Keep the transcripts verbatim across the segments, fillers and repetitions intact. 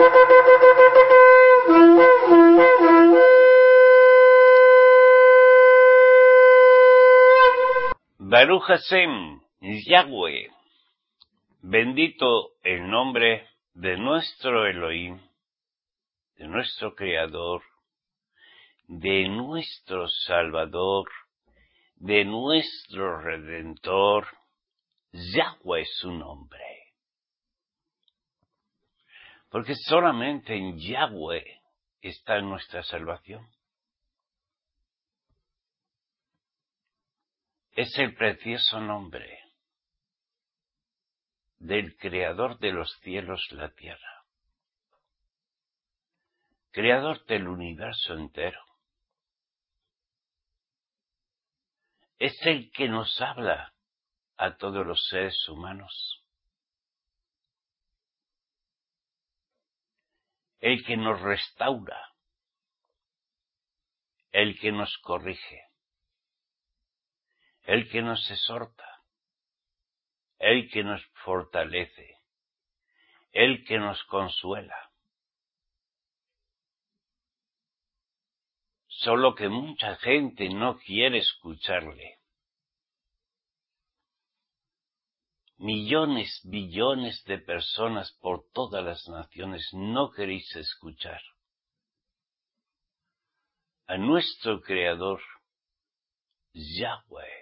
Baruch Hashem, Yahweh, bendito el nombre de nuestro Elohim, de nuestro Creador, de nuestro Salvador, de nuestro Redentor. Yahweh es su nombre. Porque solamente en Yahweh está nuestra salvación. Es el precioso nombre del Creador de los cielos y la tierra, Creador del universo entero. Es el que nos habla a todos los seres humanos, el que nos restaura, el que nos corrige, el que nos exhorta, el que nos fortalece, el que nos consuela. Solo que mucha gente no quiere escucharle. Millones, billones de personas por todas las naciones no queréis escuchar a nuestro Creador, Yahweh.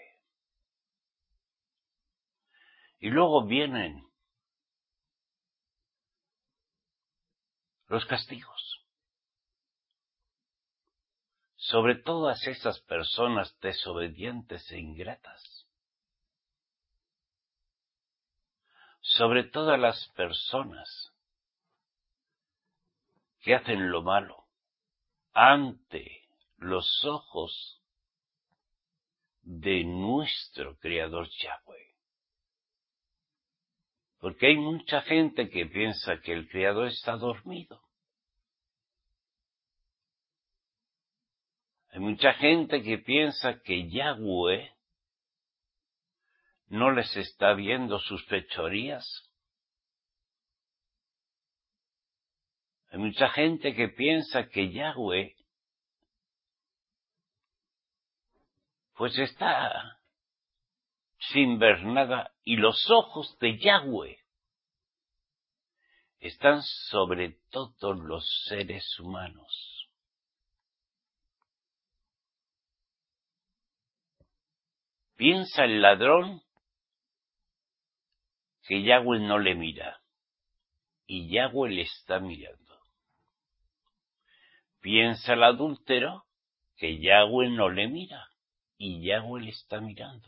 Y luego vienen los castigos sobre todas esas personas desobedientes e ingratas, sobre todas las personas que hacen lo malo ante los ojos de nuestro Creador Yahweh. Porque hay mucha gente que piensa que el Creador está dormido. Hay mucha gente que piensa que Yahweh no les está viendo sus fechorías. Hay mucha gente que piensa que Yahweh pues está sin ver nada, y los ojos de Yahweh están sobre todos los seres humanos. Piensa el ladrón que Yahweh no le mira, y Yahweh le está mirando. Piensa el adúltero que Yahweh no le mira, y Yahweh le está mirando.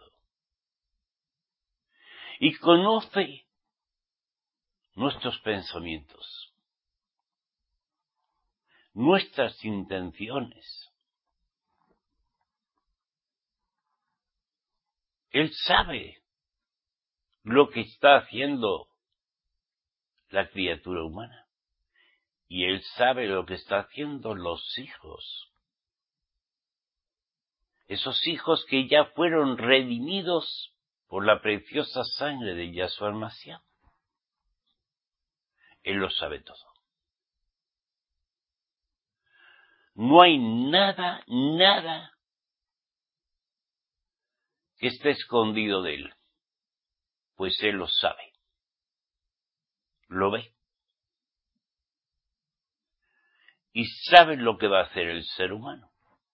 Y conoce nuestros pensamientos, nuestras intenciones. Él sabe lo que está haciendo la criatura humana, y Él sabe lo que está haciendo los hijos. Esos hijos que ya fueron redimidos por la preciosa sangre de Yahshua Mashiach. Él lo sabe todo. No hay nada, nada que esté escondido de Él, pues Él lo sabe, lo ve. Y sabe lo que va a hacer el ser humano.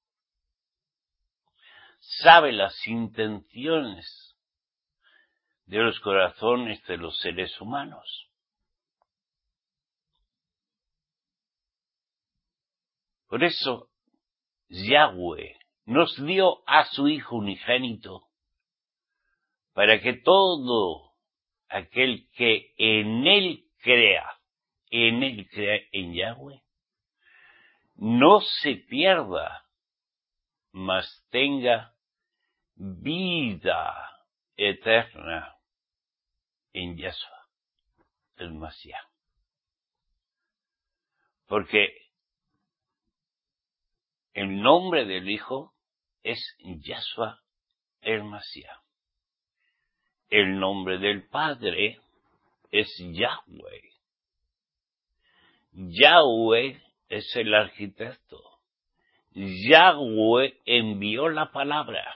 Sabe las intenciones de los corazones de los seres humanos. Por eso, Yahweh nos dio a su Hijo unigénito para que todo aquel que en Él crea, en Él crea, en Yahweh, no se pierda, mas tenga vida eterna en Yahshua, el Mashiach. Porque el nombre del Hijo es Yahshua el Mashiach. El nombre del Padre es Yahweh. Yahweh es el arquitecto. Yahweh envió la palabra.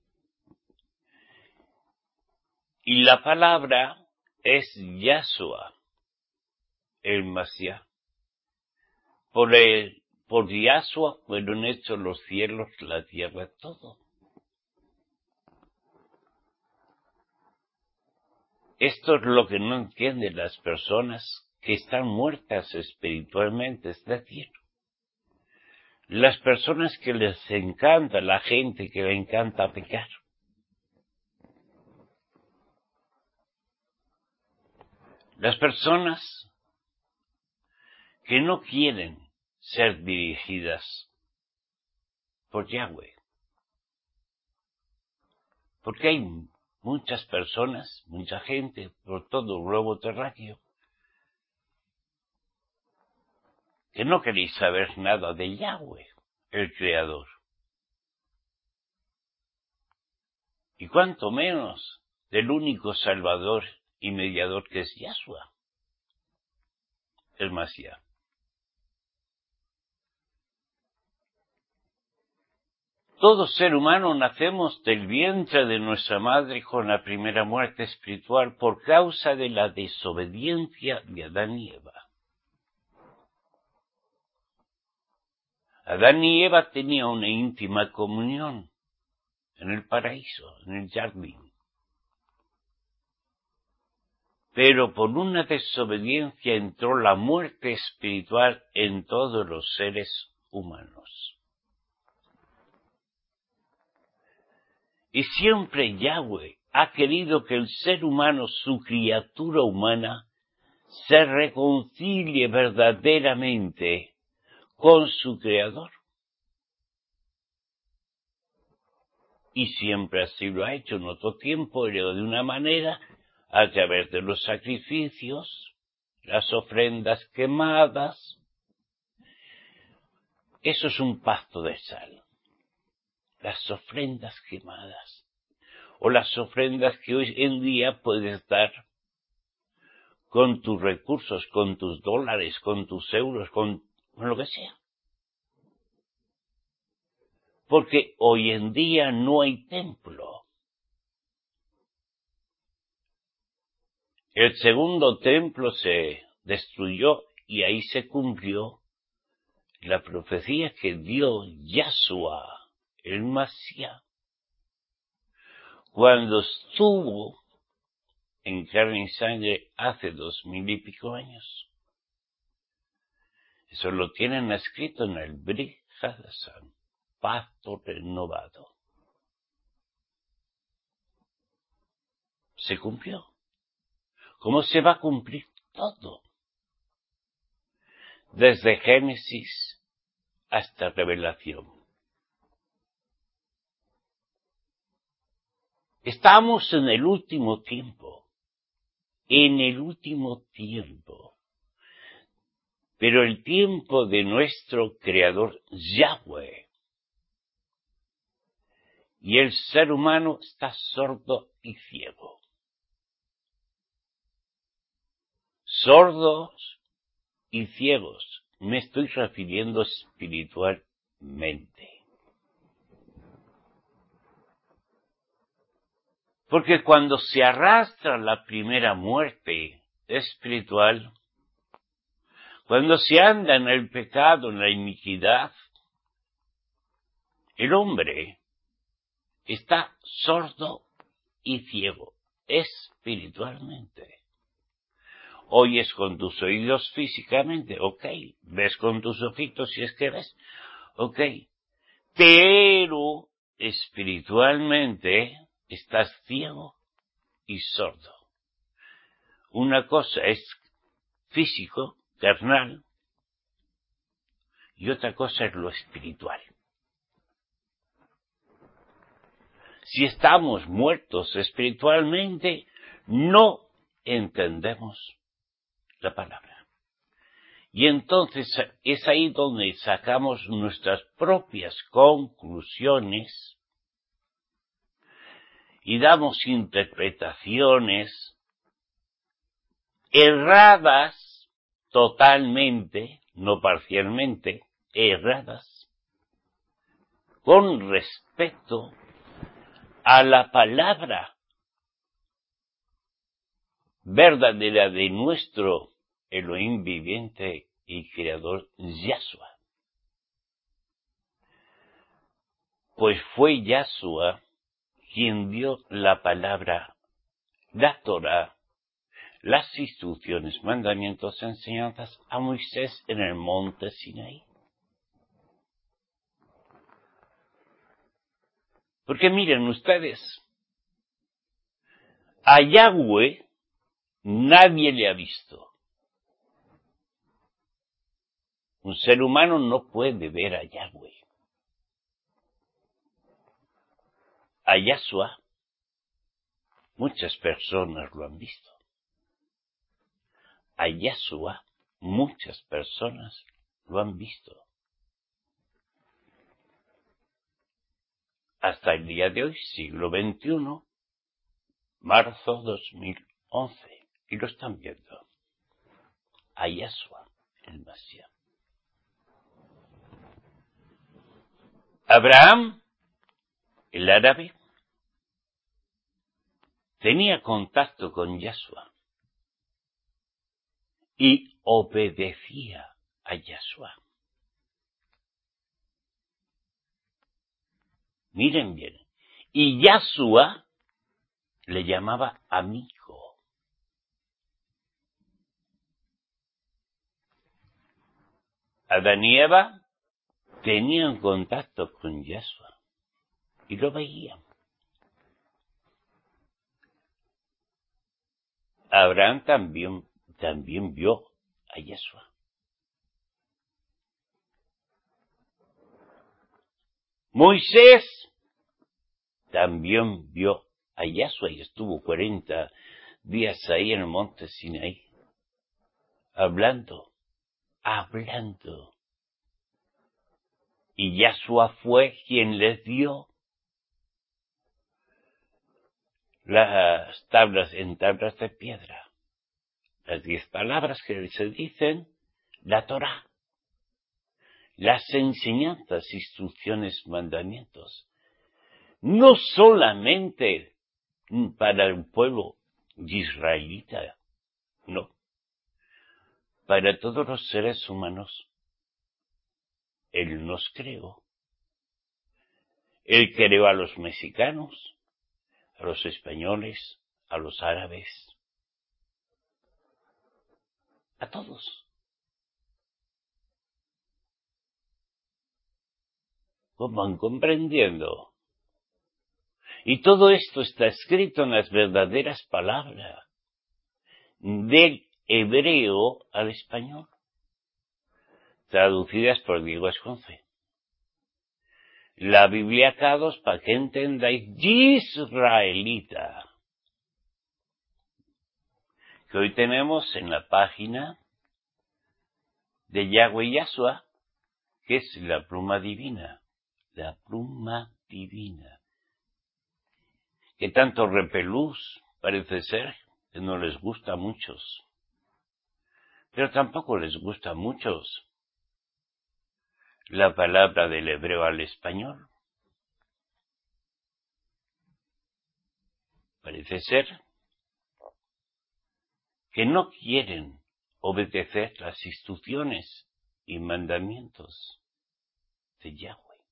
Y la palabra es Yahshua, el Mashiach. Por el, por Yahshua fueron hechos los cielos, la tierra, todo. Esto es lo que no entienden las personas que están muertas espiritualmente, es decir, las personas que les encanta, la gente que le encanta pecar. Las personas que no quieren ser dirigidas por Yahweh. Porque hay muchas personas, mucha gente por todo el globo terráqueo que no queréis saber nada de Yahweh, el Creador. Y cuanto menos del único Salvador y mediador que es Yahshua, el Mashiach. Todo ser humano nacemos del vientre de nuestra madre con la primera muerte espiritual por causa de la desobediencia de Adán y Eva. Adán y Eva tenían una íntima comunión en el paraíso, en el jardín. Pero por una desobediencia entró la muerte espiritual en todos los seres humanos. Y siempre Yahweh ha querido que el ser humano, su criatura humana, se reconcilie verdaderamente con su Creador. Y siempre así lo ha hecho en otro tiempo, pero de una manera a través de los sacrificios, las ofrendas quemadas. Eso es un pacto de sal. Las ofrendas quemadas. O las ofrendas que hoy en día puedes dar con tus recursos, con tus dólares, con tus euros, con, con lo que sea. Porque hoy en día no hay templo. El segundo templo se destruyó y ahí se cumplió la profecía que dio Yahshua, el Mashiach, cuando estuvo en carne y sangre hace dos mil y pico años. Eso lo tienen escrito en el Brit Hadashah, pacto renovado. Se cumplió. ¿Cómo se va a cumplir todo? Desde Génesis hasta Revelación. Estamos en el último tiempo. En el último tiempo. Pero el tiempo de nuestro Creador Yahweh. Y el ser humano está sordo y ciego. Sordos y ciegos. Me estoy refiriendo espiritualmente. Porque cuando se arrastra la primera muerte espiritual, cuando se anda en el pecado, en la iniquidad, el hombre está sordo y ciego espiritualmente. Oyes con tus oídos físicamente, ok, ves con tus ojitos si es que ves, ok, pero espiritualmente estás ciego y sordo. Una cosa es físico, carnal, y otra cosa es lo espiritual. Si estamos muertos espiritualmente, no entendemos la palabra. Y entonces es ahí donde sacamos nuestras propias conclusiones y damos interpretaciones erradas totalmente, no parcialmente, erradas con respecto a la palabra verdadera de nuestro Elohim viviente y creador Yahshua. Pues fue Yahshua quien dio la palabra, la Torah, las instrucciones, mandamientos, enseñanzas a Moisés en el monte Sinaí. Porque miren ustedes, a Yahweh nadie le ha visto. Un ser humano no puede ver a Yahweh. A Yahshua muchas personas lo han visto. A Yahshua muchas personas lo han visto. Hasta el día de hoy, siglo veintiuno, marzo dos mil once, y lo están viendo. A Yahshua, el Mesías. Abraham, el árabe, tenía contacto con Yahshua y obedecía a Yahshua. Miren bien, y Yahshua le llamaba amigo. Adán y Eva tenían contacto con Yahshua y lo veían. Abraham también, también vio a Yahshua. Moisés también vio a Yahshua y estuvo cuarenta días ahí en el monte Sinaí, hablando, hablando. Y Yahshua fue quien les dio las tablas en tablas de piedra, las diez palabras que se dicen, la Torah, las enseñanzas, instrucciones, mandamientos, no solamente para el pueblo israelita, no, para todos los seres humanos. Él nos creó. Él creó a los mexicanos, a los españoles, a los árabes, a todos. Van comprendiendo. Y todo esto está escrito en las verdaderas palabras del hebreo al español, traducidas por Diego Esconce. La Biblia Cados, para que entendáis, israelita, que hoy tenemos en la página de Yahweh Yahshua, que es la pluma divina, la pluma divina, que tanto repelús parece ser que no les gusta a muchos, pero tampoco les gusta a muchos la palabra del hebreo al español. Parece ser que no quieren obedecer las instrucciones y mandamientos de Yahweh.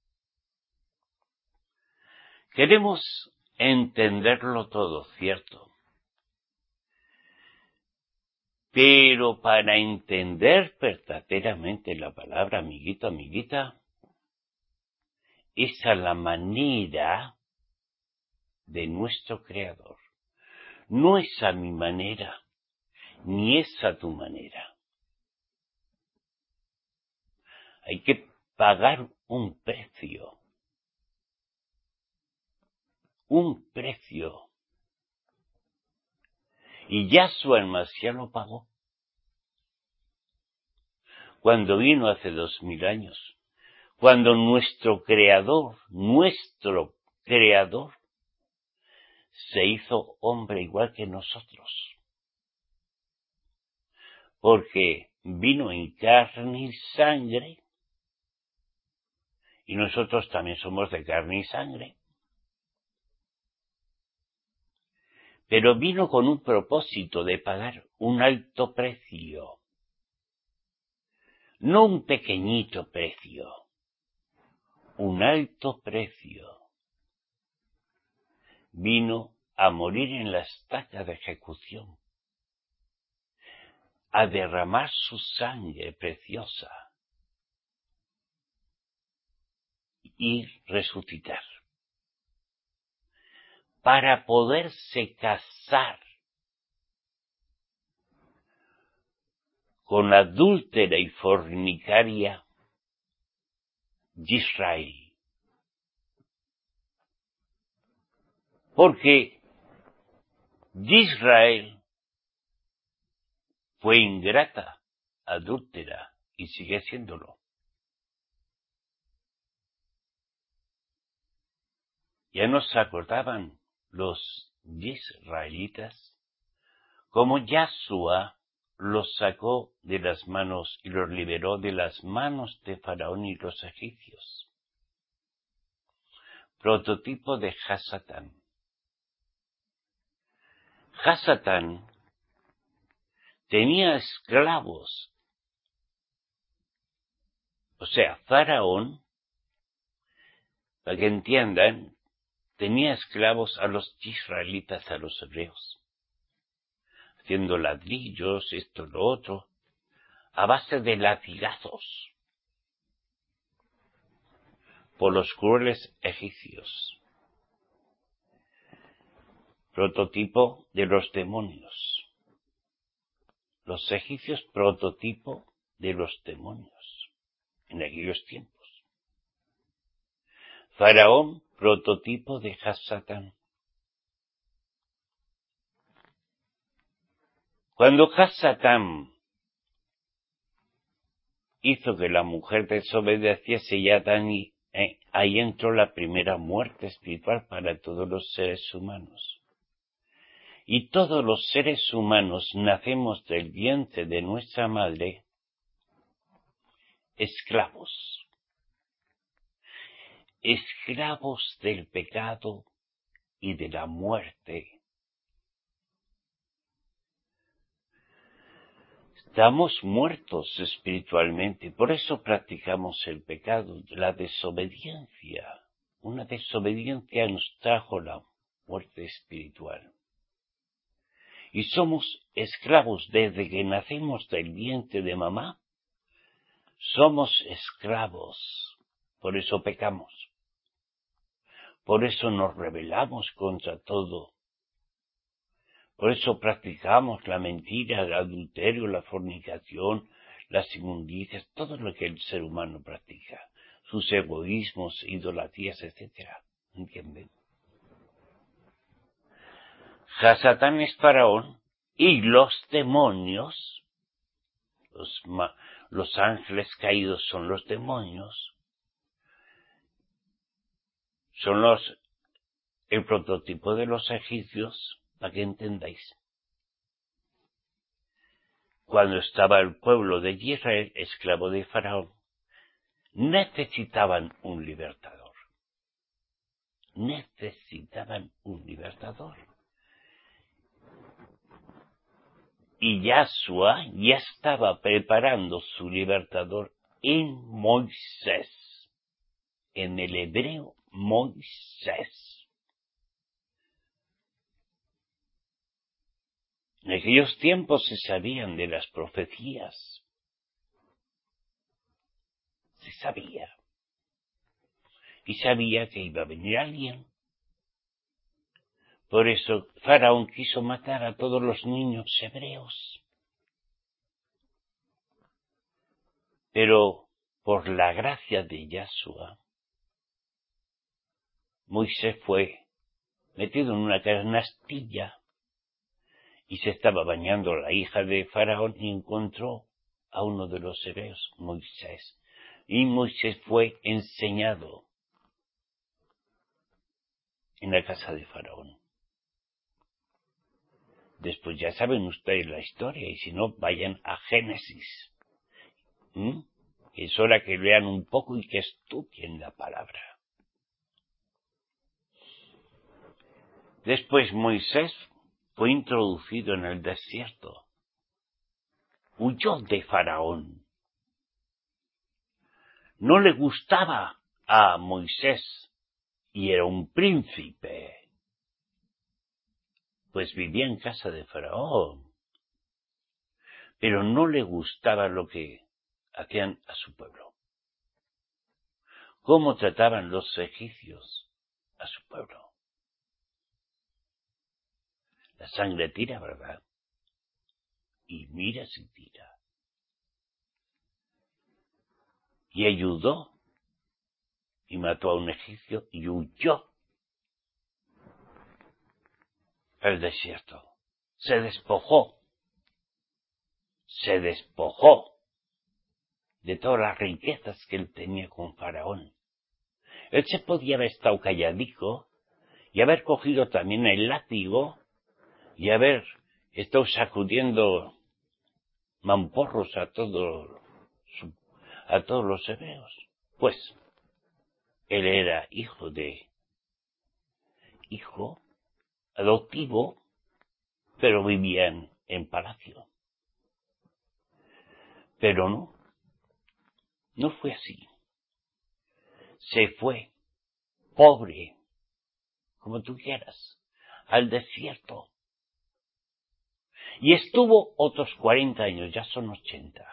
Queremos entenderlo todo, cierto, pero para entender verdaderamente la palabra, amiguito, amiguita, es a la manera de nuestro Creador. No es a mi manera, ni es a tu manera. Hay que pagar un precio. Un precio. Y Yahshua el Mesías lo pagó. Cuando vino hace dos mil años. Cuando nuestro Creador, nuestro Creador, se hizo hombre igual que nosotros. porque vino en carne y sangre, y nosotros también somos de carne y sangre. Pero vino con un propósito de pagar un alto precio, no un pequeñito precio, un alto precio. Vino a morir en la estaca de ejecución, a derramar su sangre preciosa y resucitar, para poderse casar con la adúltera y fornicaria Israel. Porque Israel fue ingrata, adúltera, y sigue siéndolo. Ya no se acordaban los israelitas como Yahshua los sacó de las manos y los liberó de las manos de Faraón y los egipcios. Prototipo de Hasatán. Hasatán tenía esclavos. O sea, Faraón, para que entiendan, tenía esclavos a los israelitas, a los hebreos, haciendo ladrillos, esto, lo otro, a base de latigazos por los crueles egipcios. Prototipo de los demonios. Los egipcios, prototipo de los demonios en aquellos tiempos. Faraón, prototipo de Hasatán. Cuando Hasatán hizo que la mujer desobedeciese, ya Dani, eh, ahí entró la primera muerte espiritual para todos los seres humanos. Y todos los seres humanos nacemos del vientre de nuestra madre esclavos. Esclavos del pecado y de la muerte. Estamos muertos espiritualmente, por eso practicamos el pecado, la desobediencia. Una desobediencia nos trajo la muerte espiritual. Y somos esclavos desde que nacemos del vientre de mamá. Somos esclavos, por eso pecamos. Por eso nos rebelamos contra todo. Por eso practicamos la mentira, el adulterio, la fornicación, las inmundicias, todo lo que el ser humano practica. Sus egoísmos, idolatrías, etcétera. ¿Entienden? Hasatán es Faraón y los demonios, los, los ángeles caídos son los demonios, son los, el prototipo de los egipcios, para que entendáis. Cuando estaba el pueblo de Israel, esclavo de Faraón, necesitaban un libertador. Necesitaban un libertador. Y Yahshua ya estaba preparando su libertador en Moisés, en el hebreo Moisés. En aquellos tiempos se sabían de las profecías. Se sabía. Y sabía que iba a venir alguien. Por eso Faraón quiso matar a todos los niños hebreos. Pero por la gracia de Yahshua, Moisés fue metido en una canastilla y se estaba bañando la hija de Faraón y encontró a uno de los hebreos, Moisés. Y Moisés fue enseñado en la casa de Faraón. Después ya saben ustedes la historia, y si no, vayan a Génesis. ¿Mm? Es hora que lean un poco y que estudien la palabra. Después Moisés fue introducido en el desierto. Huyó de Faraón. No le gustaba a Moisés y era un príncipe, pues vivía en casa de Faraón, pero no le gustaba lo que hacían a su pueblo, cómo trataban los egipcios a su pueblo. La sangre tira, ¿verdad? Y mira si tira. Y ayudó y mató a un egipcio y huyó al desierto. Se despojó, se despojó de todas las riquezas que él tenía con Faraón. Él se podía haber estado calladico y haber cogido también el látigo y haber estado sacudiendo mamporros a todos, a todos los hebreos. Pues él era hijo de, hijo adoptivo, pero vivían en palacio. Pero no, no fue así. Se fue, pobre, como tú quieras, al desierto. Y estuvo otros cuarenta años, ya son ochenta.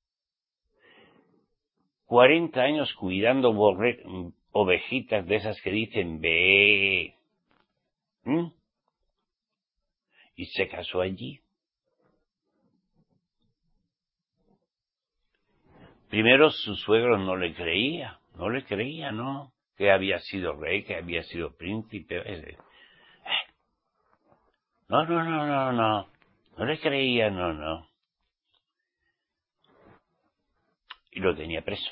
cuarenta años cuidando borre, ovejitas de esas que dicen ve. ¿Mm? Y se casó allí. Primero su suegro no le creía, no le creía, ¿no? Que había sido rey, que había sido príncipe. Eh, No, no, no, no, no. No le creía, no, no. Y lo tenía preso.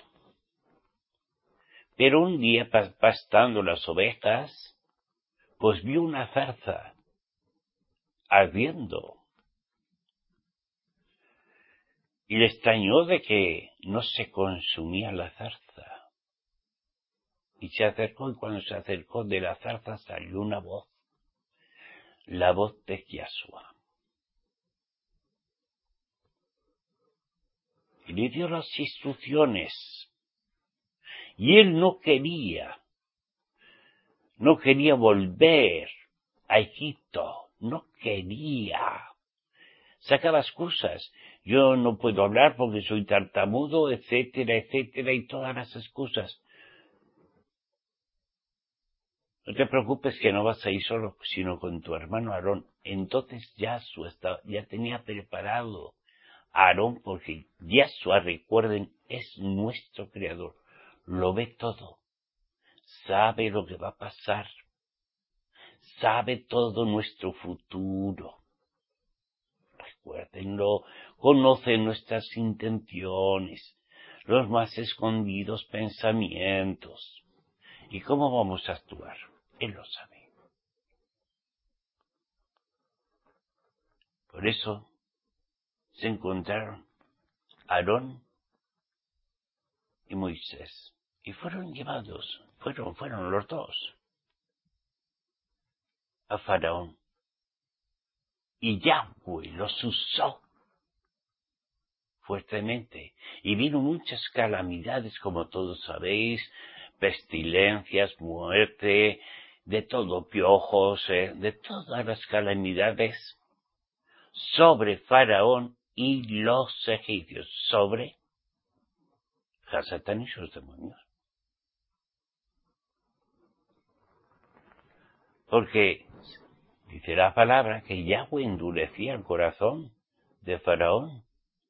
Pero un día, pastando las ovejas, pues vio una zarza ardiendo. Y le extrañó de que no se consumía la zarza. Y se acercó, y cuando se acercó de la zarza salió una voz. La voz de Yahshua. Y le dio las instrucciones. Y él no quería, no quería volver a Egipto, no quería. Sacaba excusas. Yo no puedo hablar porque soy tartamudo, etcétera, etcétera, y todas las excusas. No te preocupes que no vas a ir solo, sino con tu hermano Aarón. Entonces Yahshua estaba, ya tenía preparado a Aarón, porque Yahshua, recuerden, es nuestro creador. Lo ve todo. Sabe lo que va a pasar. Sabe todo nuestro futuro. Recuérdenlo, conoce nuestras intenciones, los más escondidos pensamientos. ¿Y cómo vamos a actuar? Él lo sabe. Por eso se encontraron Aarón y Moisés. Y fueron llevados, fueron, fueron los dos, a Faraón. Y Yahweh los usó fuertemente. Y vino muchas calamidades, como todos sabéis, pestilencias, muerte, de todo, piojos, eh, de todas las calamidades sobre Faraón y los egipcios, sobre Hasatán y sus demonios. Porque dice la palabra que Yahweh endurecía el corazón de Faraón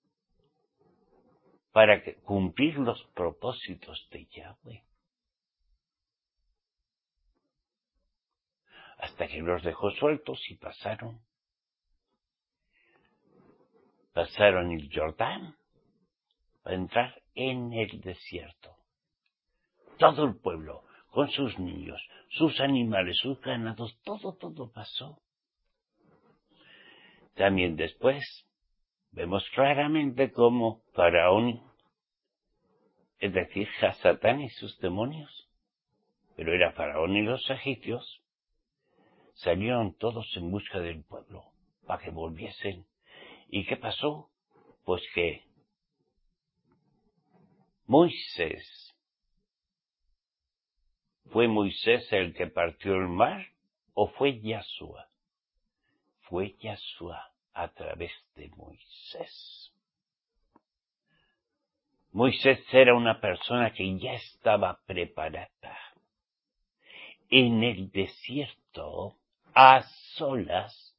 para que, cumplir los propósitos de Yahweh. Hasta que los dejó sueltos y pasaron. Pasaron el Jordán para entrar en el desierto. Todo el pueblo, con sus niños, sus animales, sus ganados, todo, todo pasó. También después vemos claramente cómo Faraón, es decir, Satán y sus demonios, pero era Faraón y los egipcios, salieron todos en busca del pueblo para que volviesen. ¿Y qué pasó? Pues que Moisés, ¿fue Moisés el que partió el mar o fue Yahshua? Fue Yahshua a través de Moisés. Moisés era una persona que ya estaba preparada. En el desierto, a solas,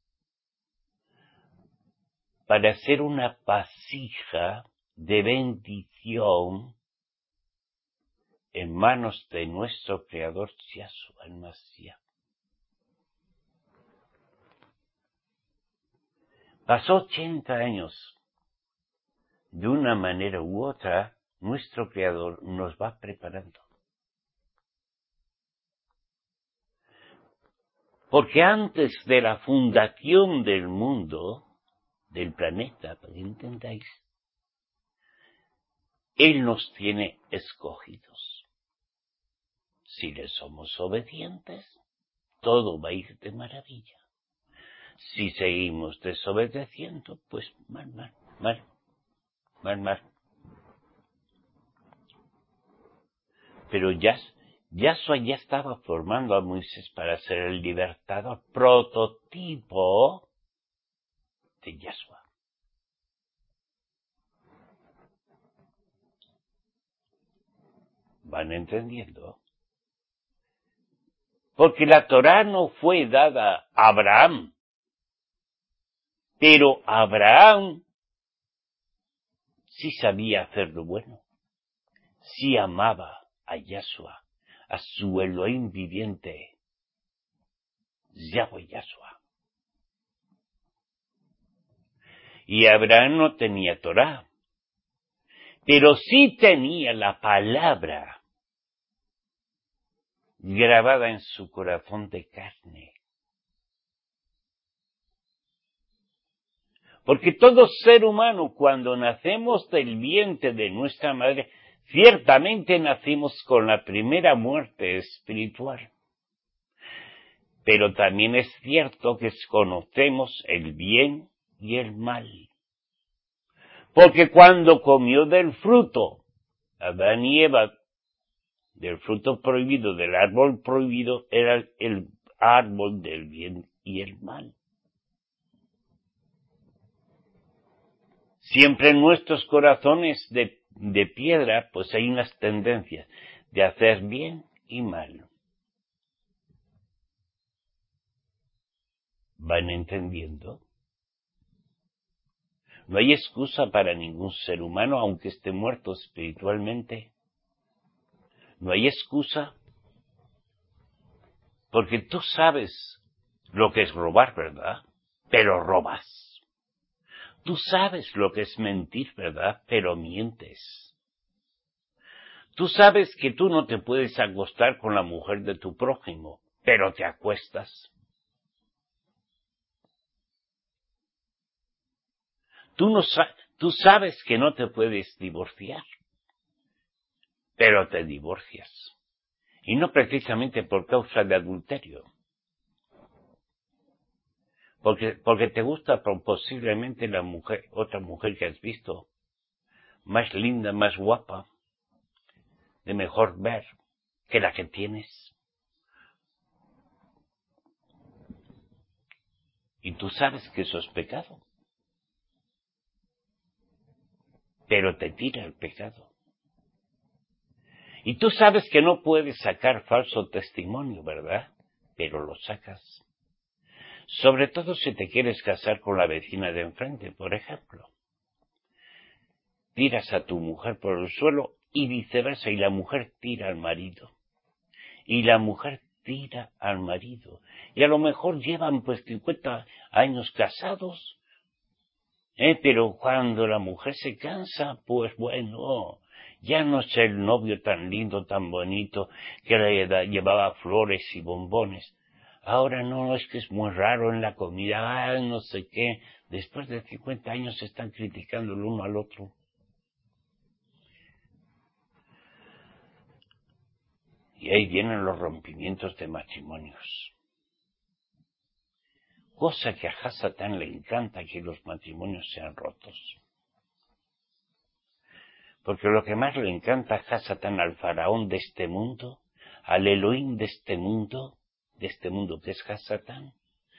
para ser una vasija de bendición en manos de nuestro Creador Yahshua el Mashiach. Pasó ochenta años. De una manera u otra, nuestro Creador nos va preparando. Porque antes de la fundación del mundo, del planeta, para que entendáis, Él nos tiene escogidos. Si le somos obedientes, todo va a ir de maravilla. Si seguimos desobedeciendo, pues mal, mal, mal, mal, mal. Pero ya, Yahshua ya estaba formando a Moisés para ser el libertador, prototipo de Yahshua. ¿Van entendiendo? Porque la Torá no fue dada a Abraham, pero Abraham sí sabía hacer lo bueno, sí amaba a Yahshua, a su Elohim viviente, Yahweh Yahshua. Y Abraham no tenía Torá, pero sí tenía la palabra grabada en su corazón de carne. Porque todo ser humano, cuando nacemos del vientre de nuestra madre, ciertamente nacimos con la primera muerte espiritual. Pero también es cierto que conocemos el bien y el mal. Porque cuando comió del fruto, Adán y Eva, del fruto prohibido, del árbol prohibido, era el árbol del bien y el mal. Siempre en nuestros corazones de, de piedra, pues hay unas tendencias de hacer bien y mal. ¿Van entendiendo? No hay excusa para ningún ser humano, aunque esté muerto espiritualmente. No hay excusa. Porque tú sabes lo que es robar, ¿verdad? Pero robas. Tú sabes lo que es mentir, ¿verdad? Pero mientes. Tú sabes que tú no te puedes acostar con la mujer de tu prójimo, pero te acuestas. Tú, no sa- tú sabes que no te puedes divorciar, pero te divorcias. Y no precisamente por causa de adulterio. Porque, porque te gusta posiblemente la mujer, otra mujer que has visto, más linda, más guapa, de mejor ver que la que tienes. Y tú sabes que eso es pecado. Pero te tira el pecado. Y tú sabes que no puedes sacar falso testimonio, ¿verdad? Pero lo sacas. Sobre todo si te quieres casar con la vecina de enfrente, por ejemplo. Tiras a tu mujer por el suelo y viceversa, y la mujer tira al marido. Y la mujer tira al marido. Y a lo mejor llevan pues cincuenta años casados, ¿eh? Pero cuando la mujer se cansa, pues bueno, ya no es el novio tan lindo, tan bonito, que le llevaba flores y bombones. Ahora no, es que es muy raro en la comida, ah, no sé qué. Después de cincuenta años se están criticando el uno al otro. Y ahí vienen los rompimientos de matrimonios. Cosa que a Hasatán le encanta que los matrimonios sean rotos. Porque lo que más le encanta a Hasatán, al faraón de este mundo, al Elohim de este mundo, de este mundo que es Hasatán,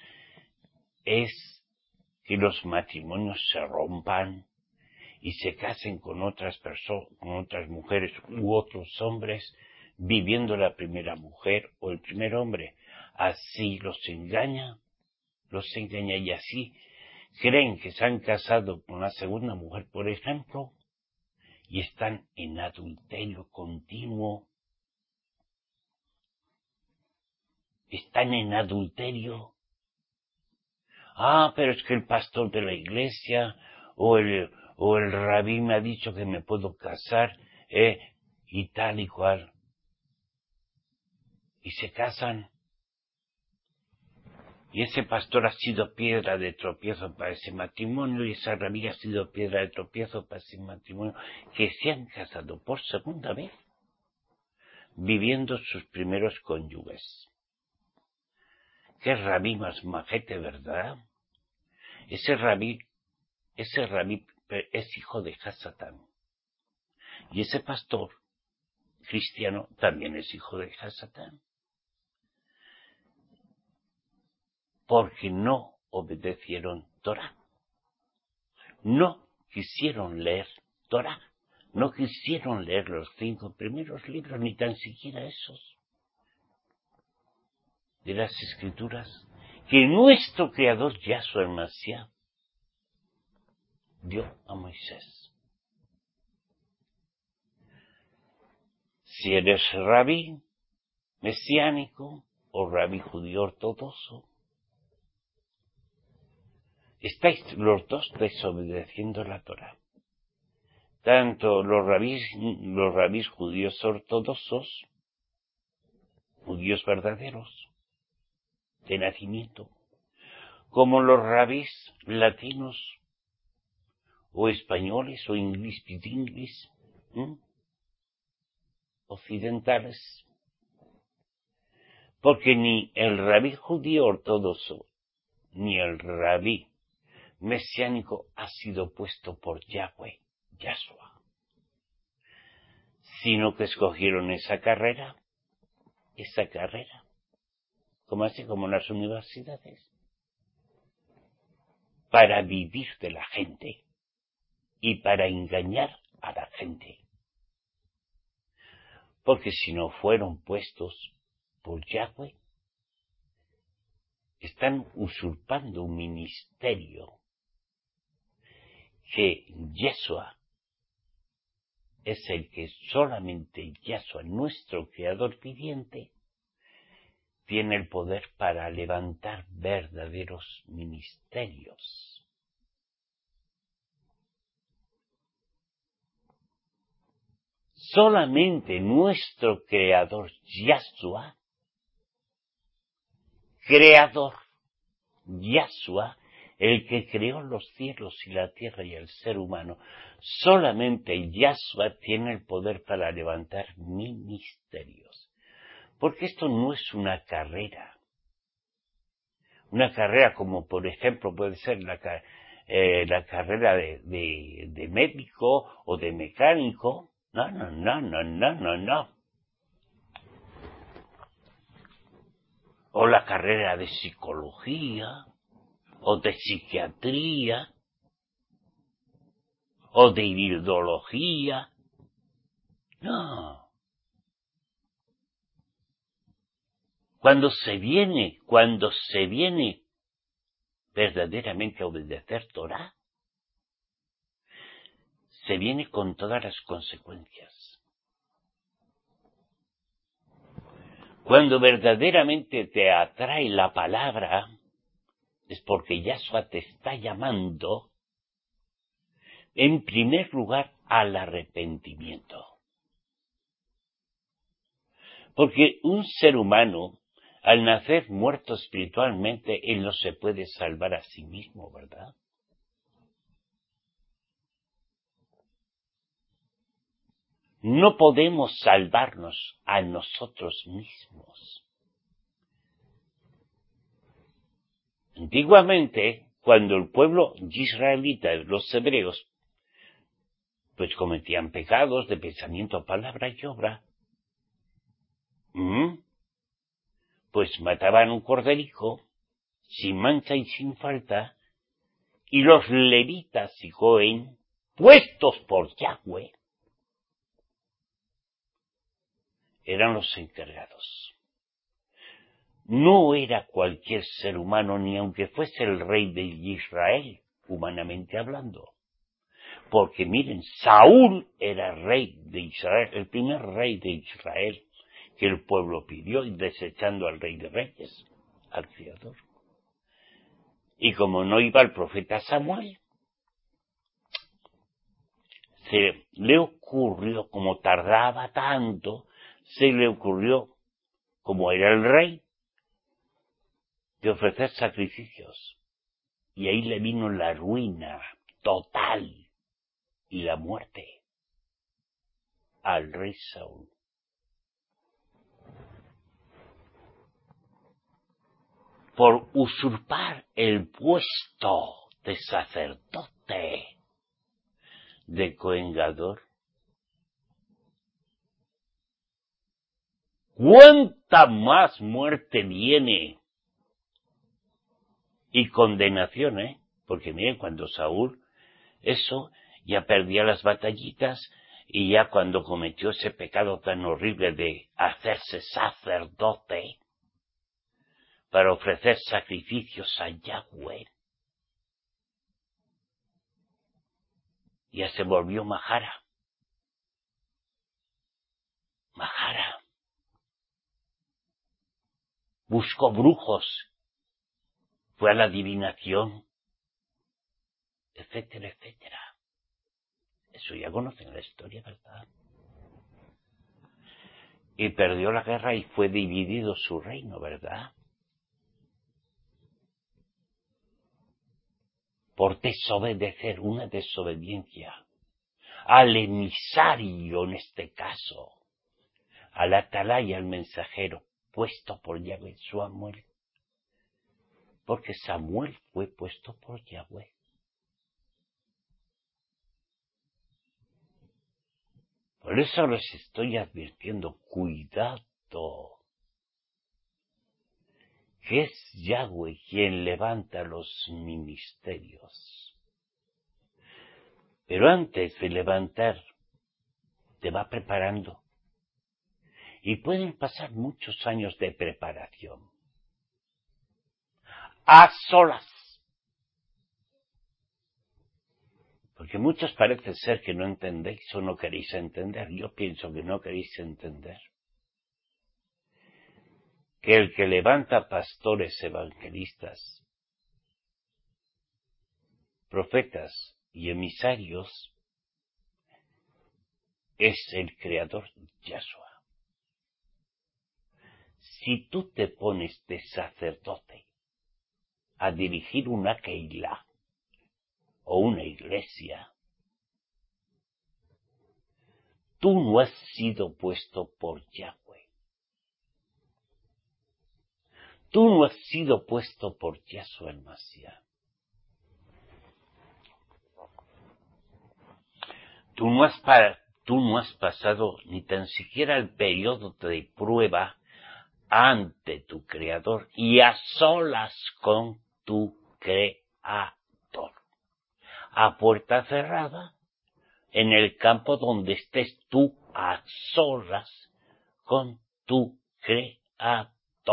es que los matrimonios se rompan y se casen con otras personas, con otras mujeres u otros hombres, viviendo la primera mujer o el primer hombre. Así los engaña, los engaña y así creen que se han casado con la segunda mujer, por ejemplo, y están en adulterio continuo. Están en adulterio. Ah, pero es que el pastor de la iglesia o el, o el rabí me ha dicho que me puedo casar, eh, y tal y cual. Y se casan. Y ese pastor ha sido piedra de tropiezo para ese matrimonio, y esa rabí ha sido piedra de tropiezo para ese matrimonio, que se han casado por segunda vez, viviendo sus primeros cónyuges. Qué rabí más majete, ¿verdad? Ese rabí, ese rabí es hijo de Hasatán. Y ese pastor cristiano también es hijo de Hasatán. Porque no obedecieron Torah. No quisieron leer Torah. No quisieron leer los cinco primeros libros, ni tan siquiera esos de las Escrituras, que nuestro Creador Yahshua el Mashiach dio a Moisés. Si eres rabí mesiánico o rabí judío ortodoxo, estáis los dos desobedeciendo la Torah. Tanto los rabís, los rabís judíos ortodoxos, judíos verdaderos, de nacimiento, como los rabís latinos, o españoles, o inglés bilingües, ¿eh? occidentales, porque ni el rabí judío ortodoxo, ni el rabí mesiánico ha sido puesto por Yahweh, Yahshua, sino que escogieron esa carrera, esa carrera, como así como en las universidades, para vivir de la gente y para engañar a la gente. Porque si no fueron puestos por Yahweh, están usurpando un ministerio que Yeshua es el que solamente Yahshua, nuestro Creador viviente, tiene el poder para levantar verdaderos ministerios. Solamente nuestro Creador Yahshua, Creador Yahshua, el que creó los cielos y la tierra y el ser humano, solamente Yahshua tiene el poder para levantar ministerios. Porque esto no es una carrera. Una carrera como, por ejemplo, puede ser la, eh, la carrera de, de, de médico o de mecánico. No, no, no, no, no, no, no. O la carrera de psicología, o de psiquiatría, o de iridología. No. Cuando se viene, cuando se viene verdaderamente a obedecer Torah, se viene con todas las consecuencias. Cuando verdaderamente te atrae la palabra, es porque Yahshua te está llamando, en primer lugar, al arrepentimiento. Porque un ser humano, Al nacer muerto espiritualmente, él no se puede salvar a sí mismo, ¿verdad? No podemos salvarnos a nosotros mismos. Antiguamente, cuando el pueblo israelita, los hebreos, pues cometían pecados de pensamiento, palabra y obra, ¿Mm? pues mataban un corderico, sin mancha y sin falta, y los levitas y Cohen, puestos por Yahweh, eran los encargados. No era cualquier ser humano, ni aunque fuese el rey de Israel, humanamente hablando. Porque miren, Saúl era rey de Israel, el primer rey de Israel que el pueblo pidió, y desechando al rey de reyes, al Creador. Y como no iba el profeta Samuel, se le ocurrió, como tardaba tanto, se le ocurrió, como era el rey, de ofrecer sacrificios. Y ahí le vino la ruina total y la muerte al rey Saúl. Por usurpar el puesto de sacerdote de Cohen Gadol. ¿Cuánta más muerte viene? Y condenación, ¿eh? Porque miren, cuando Saúl, eso, ya perdía las batallitas, y ya cuando cometió ese pecado tan horrible de hacerse sacerdote para ofrecer sacrificios a Yahweh, ya se volvió Mahara. Mahara. Buscó brujos, fue a la adivinación, etcétera, etcétera. Eso ya conocen la historia, ¿verdad? Y perdió la guerra y fue dividido su reino, ¿verdad? Por desobedecer, una desobediencia al emisario, en este caso, al atalaya, al mensajero, puesto por Yahweh, Samuel. Porque Samuel fue puesto por Yahweh. Por eso les estoy advirtiendo, cuidado, que es Yahweh quien levanta los ministerios. Pero antes de levantar, te va preparando. Y pueden pasar muchos años de preparación. A solas. Porque muchos parece ser que no entendéis o no queréis entender. Yo pienso que no queréis entender. Que el que levanta pastores, evangelistas, profetas y emisarios es el Creador Yahshua. Si tú te pones de sacerdote a dirigir una Keilah o una iglesia, tú no has sido puesto por Yahweh. Tú no has sido puesto por Yahshua el Mashiach. Tú no has, para, tú no has pasado ni tan siquiera el periodo de prueba ante tu Creador y a solas con tu Creador. A puerta cerrada, en el campo donde estés tú a solas con tu Creador.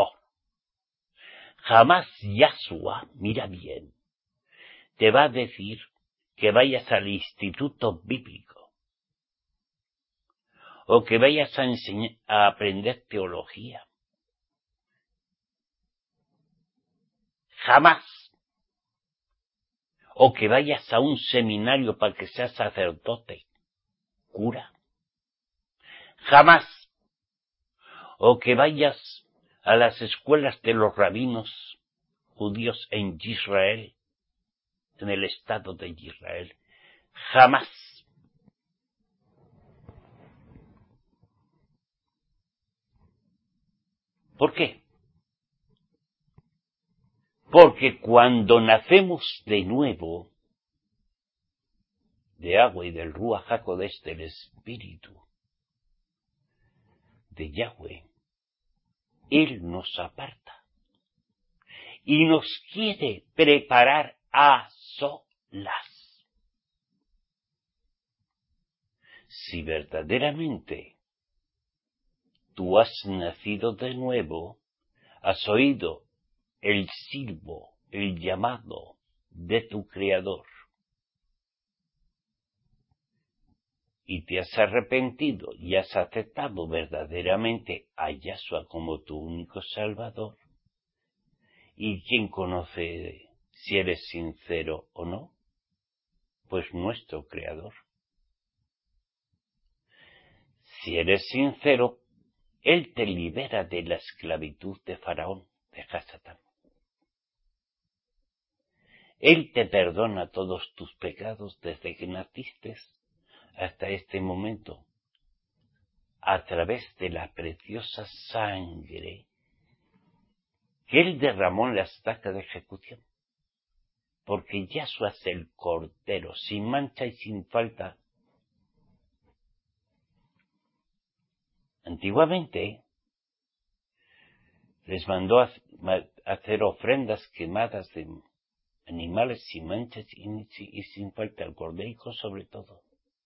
Jamás Yahshua, mira bien, te va a decir que vayas al instituto bíblico o que vayas a, enseñar, a aprender teología. Jamás. O que vayas a un seminario para que seas sacerdote, cura. Jamás. O que vayas a las escuelas de los rabinos judíos en Israel, en el Estado de Israel. Jamás. ¿Por qué? Porque cuando nacemos de nuevo, de agua y del Ruach HaKodesh, del Espíritu de Yahweh, Él nos aparta y nos quiere preparar a solas. Si verdaderamente tú has nacido de nuevo, has oído el silbo, el llamado de tu Creador, y te has arrepentido y has aceptado verdaderamente a Yahshua como tu único Salvador, ¿y quién conoce si eres sincero o no? Pues nuestro Creador. Si eres sincero, Él te libera de la esclavitud de Faraón, de Hasatán. Él te perdona todos tus pecados desde que naciste hasta este momento, a través de la preciosa sangre que Él derramó en la estaca de ejecución. Porque Yahshua es el Cordero, sin mancha y sin falta. Antiguamente les mandó a hacer ofrendas quemadas de animales sin manchas y sin falta, el cordérico sobre todo.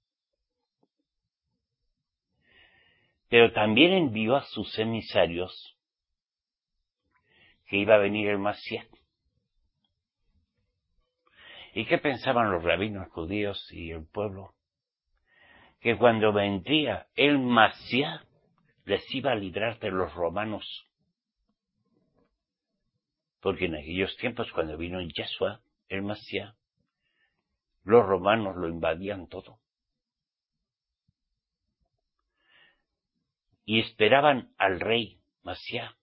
Pero también envió a sus emisarios que iba a venir el Mashiach. ¿Y qué pensaban los rabinos judíos y el pueblo? Que cuando vendría el Mashiach les iba a librar de los romanos. Porque en aquellos tiempos, cuando vino Yahshua, el Mashiach, los romanos lo invadían todo. Y esperaban al rey Mashiach.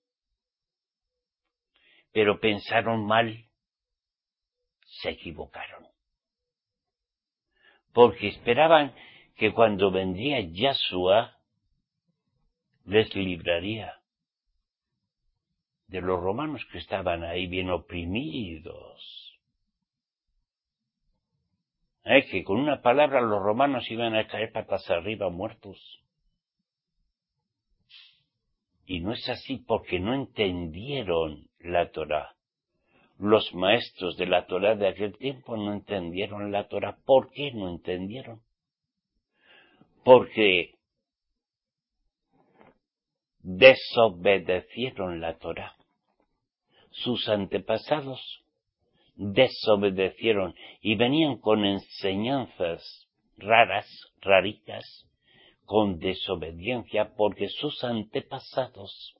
Pero pensaron mal, se equivocaron. Porque esperaban que cuando vendría Yahshua, les libraría de los romanos que estaban ahí bien oprimidos. ¿Eh? Que con una palabra los romanos iban a caer patas arriba muertos. Y no es así porque no entendieron la Torá. Los maestros de la Torá de aquel tiempo no entendieron la Torá. ¿Por qué no entendieron? Porque desobedecieron la Torá. Sus antepasados desobedecieron y venían con enseñanzas raras, raricas, con desobediencia, porque sus antepasados,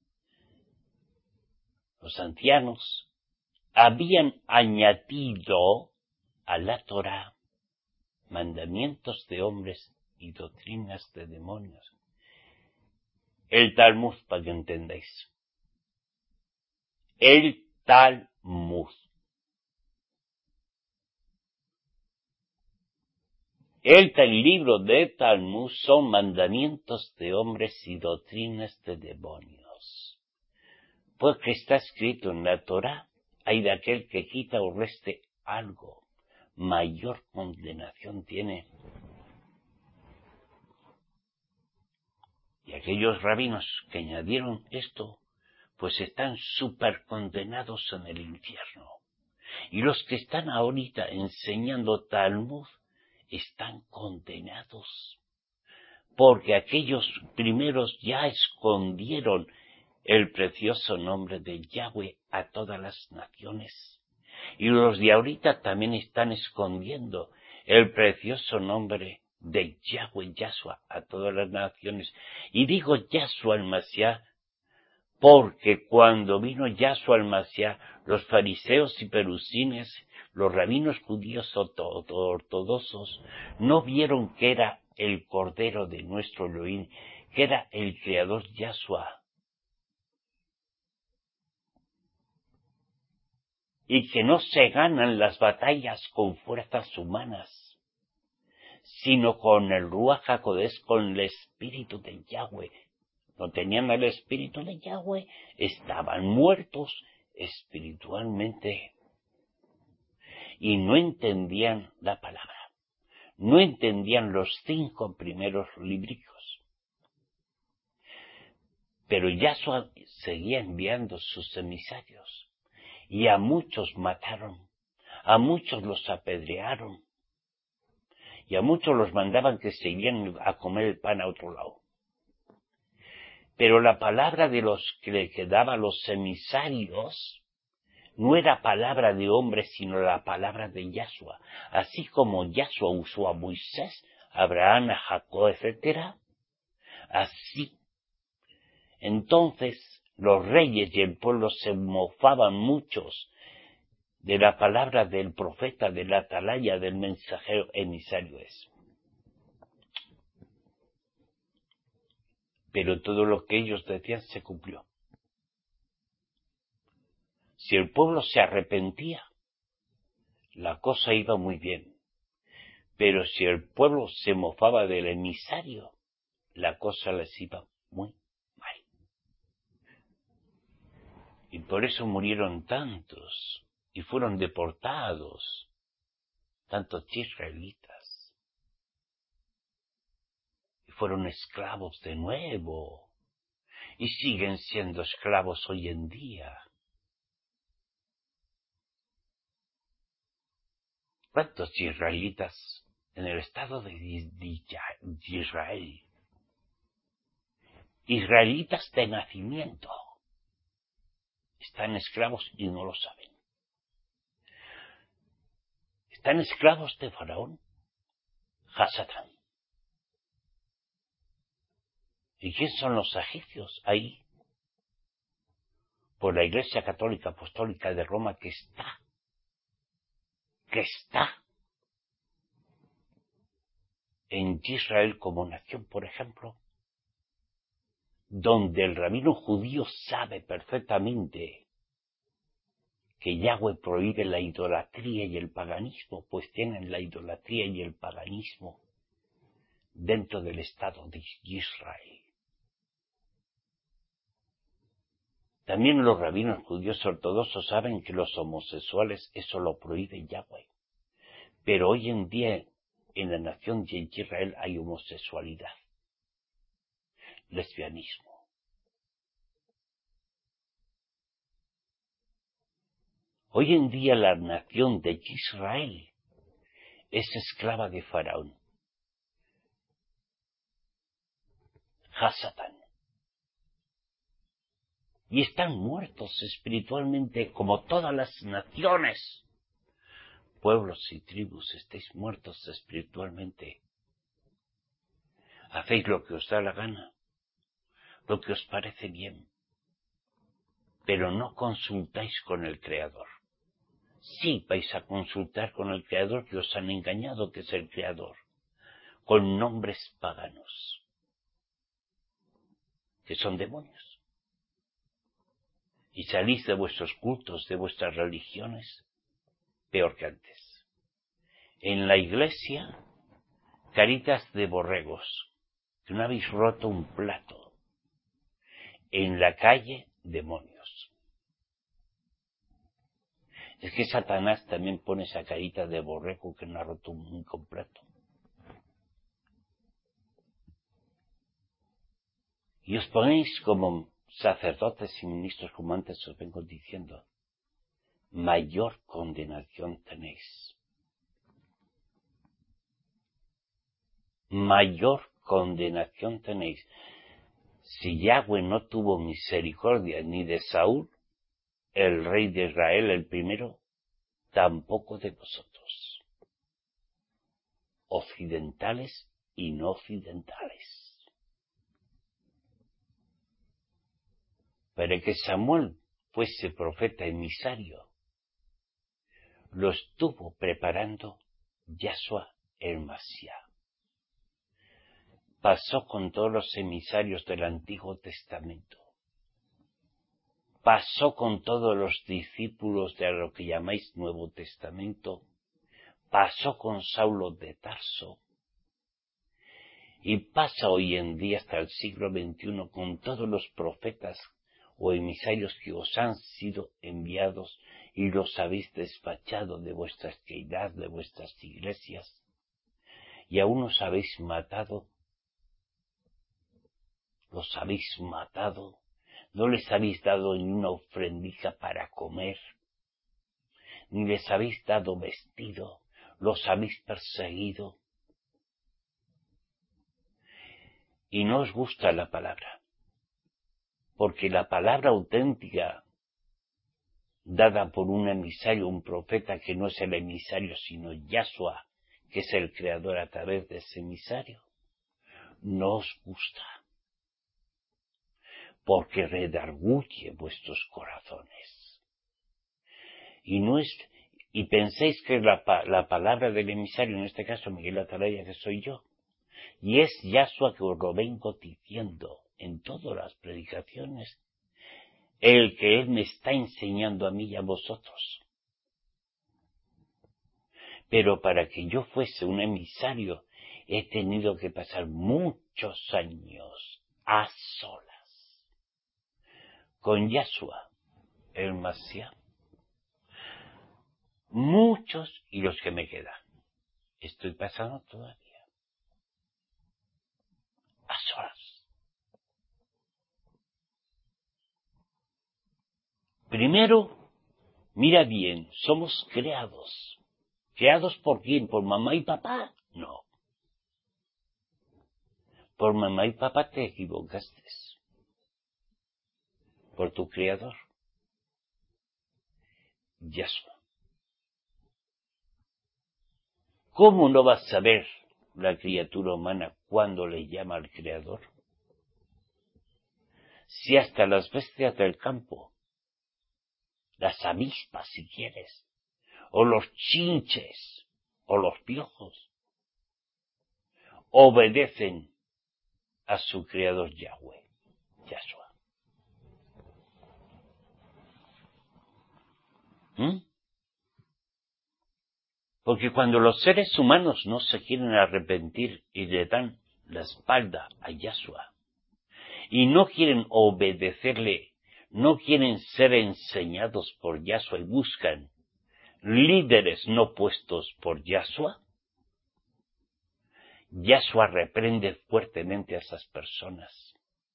los ancianos, habían añadido a la Torá mandamientos de hombres y doctrinas de demonios. El Talmud, para que entendáis. El Talmud. El libro de Talmud son mandamientos de hombres y doctrinas de demonios. Pues que está escrito en la Torá, hay de aquel que quita o reste algo, mayor condenación tiene. Y aquellos rabinos que añadieron esto, pues están súper condenados en el infierno. Y los que están ahorita enseñando Talmud están condenados. Porque aquellos primeros ya escondieron el precioso nombre de Yahweh a todas las naciones. Y los de ahorita también están escondiendo el precioso nombre de Yahweh, Yahshua, a todas las naciones. Y digo Yahshua el Mashiach, porque cuando vino Yahshua el Mashiach, los fariseos y perusines, los rabinos judíos ortodoxos, no vieron que era el Cordero de nuestro Elohim, que era el Creador Yahshua. y que no se ganan las batallas con fuerzas humanas, sino con el Ruach HaKodesh, con el Espíritu de Yahweh. No tenían el Espíritu de Yahweh, estaban muertos espiritualmente y no entendían la palabra, no entendían los cinco primeros libritos. Pero Yahshua seguía enviando sus emisarios y a muchos mataron, a muchos los apedrearon y a muchos los mandaban que se irían a comer el pan a otro lado. Pero la palabra de los que le quedaba a los emisarios no era palabra de hombre, sino la palabra de Yahshua. Así como Yahshua usó a Moisés, a Abraham, a Jacob, etcétera, así. Entonces los reyes y el pueblo se mofaban muchos de la palabra del profeta, de la atalaya, del mensajero emisario es. Pero todo lo que ellos decían se cumplió. Si el pueblo se arrepentía, la cosa iba muy bien. Pero si el pueblo se mofaba del emisario, la cosa les iba muy mal. Y por eso murieron tantos y fueron deportados, tantos israelitas. Y fueron esclavos de nuevo. Y siguen siendo esclavos hoy en día. ¿Cuántos israelitas en el estado de Israel? Israelitas de nacimiento. Están esclavos y no lo saben. Están esclavos de Faraón, Hasatán. ¿Y quién son los egipcios ahí? Por la Iglesia Católica Apostólica de Roma que está, que está en Israel como nación, por ejemplo, donde el rabino judío sabe perfectamente que Yahweh prohíbe la idolatría y el paganismo, pues tienen la idolatría y el paganismo dentro del Estado de Israel. También los rabinos judíos ortodoxos saben que los homosexuales eso lo prohíbe Yahweh. Pero hoy en día en la nación de Israel hay homosexualidad, lesbianismo. Hoy en día la nación de Israel es esclava de Faraón, Hasatán. Y están muertos espiritualmente como todas las naciones. Pueblos y tribus, estáis muertos espiritualmente. Hacéis lo que os da la gana, lo que os parece bien, pero no consultáis con el Creador. Sí vais a consultar con el Creador que os han engañado, que es el Creador, con nombres paganos, que son demonios. Y salís de vuestros cultos, de vuestras religiones, peor que antes. En la iglesia, caritas de borregos, que no habéis roto un plato. En la calle, demonios. Es que Satanás también pone esa carita de borrego que no ha roto un plato. Y os ponéis como sacerdotes y ministros, como antes os vengo diciendo. Mayor condenación tenéis. Mayor condenación tenéis. Si Yahweh no tuvo misericordia ni de Saúl, el rey de Israel, el primero, tampoco de vosotros, occidentales y no occidentales. Para que Samuel fuese profeta emisario, lo estuvo preparando Yahshua el Mashiach. Pasó con todos los emisarios del Antiguo Testamento. pasó con todos los discípulos de lo que llamáis Nuevo Testamento, pasó con Saulo de Tarso, y pasa hoy en día hasta el siglo veintiuno con todos los profetas o emisarios que os han sido enviados y los habéis despachado de vuestra ciudad, de vuestras iglesias, y aún os habéis matado, los habéis matado, no les habéis dado ni una ofrendija para comer, ni les habéis dado vestido, los habéis perseguido, y no os gusta la palabra, porque la palabra auténtica dada por un emisario, un profeta que no es el emisario sino Yahshua, que es el creador a través de ese emisario, no os gusta, porque redarguye vuestros corazones. Y no es, y penséis que la, la palabra del emisario, en este caso Miguel Atalaya, que soy yo, y es Yahshua que os lo vengo diciendo en todas las predicaciones, el que Él me está enseñando a mí y a vosotros. Pero para que yo fuese un emisario, he tenido que pasar muchos años a solas con Yahshua, el Mashiach. Muchos y los que me quedan. Estoy pasando todavía a solas. Primero, mira bien, somos creados. ¿Creados por quién? ¿Por mamá y papá? No. Por mamá y papá te equivocaste. Por tu creador, Yahshua. ¿Cómo no va a saber la criatura humana cuándo le llama al creador? Si hasta las bestias del campo, las avispas si quieres, o los chinches, o los piojos, obedecen a su creador Yahweh, Yahshua. ¿Mm? Porque cuando los seres humanos no se quieren arrepentir y le dan la espalda a Yahshua, y no quieren obedecerle, no quieren ser enseñados por Yahshua y buscan líderes no puestos por Yahshua, Yahshua reprende fuertemente a esas personas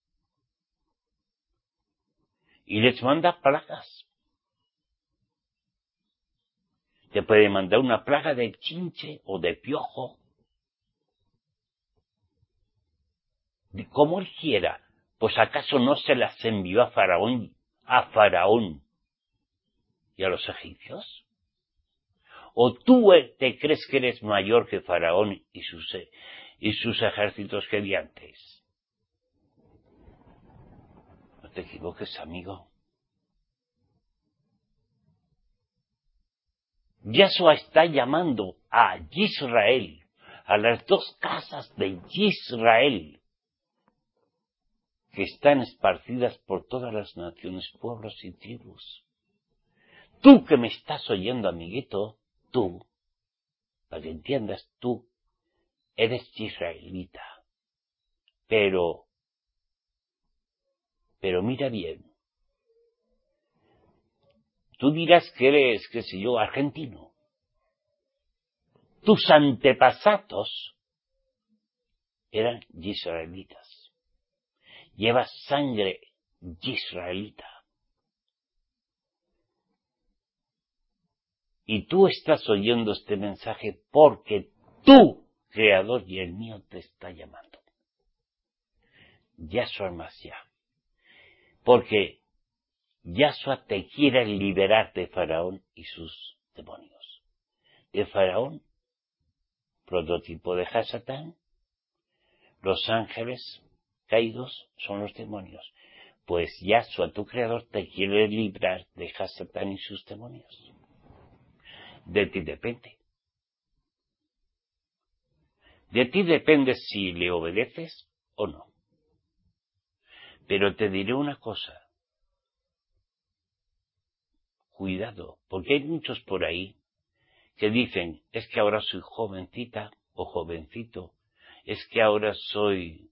y les manda plagas. Te puede mandar una plaga de chinche o de piojo, de como él quiera. Pues acaso no se las envió a Faraón, a Faraón y a los egipcios. ¿O tú te crees que eres mayor que Faraón y sus, y sus ejércitos que vi antes? No te equivoques, amigo. Yahshua está llamando a Israel, a las dos casas de Israel, que están esparcidas por todas las naciones, pueblos y tribus. Tú que me estás oyendo, amiguito, tú, para que entiendas, tú eres israelita. Pero, pero mira bien. Tú dirás que eres, qué sé yo, argentino. Tus antepasados eran israelitas. Llevas sangre israelita. Y tú estás oyendo este mensaje porque tu creador y el mío te está llamando. Yahshua Mashiach. Porque Yahshua te quiere liberar de Faraón y sus demonios. De Faraón, prototipo de Hasatán, los ángeles caídos son los demonios. Pues Yahshua, tu creador, te quiere librar de Hasatán y sus demonios. De ti depende. De ti depende si le obedeces o no. Pero te diré una cosa. cuidado, porque hay muchos por ahí que dicen, es que ahora soy jovencita o jovencito, es que ahora soy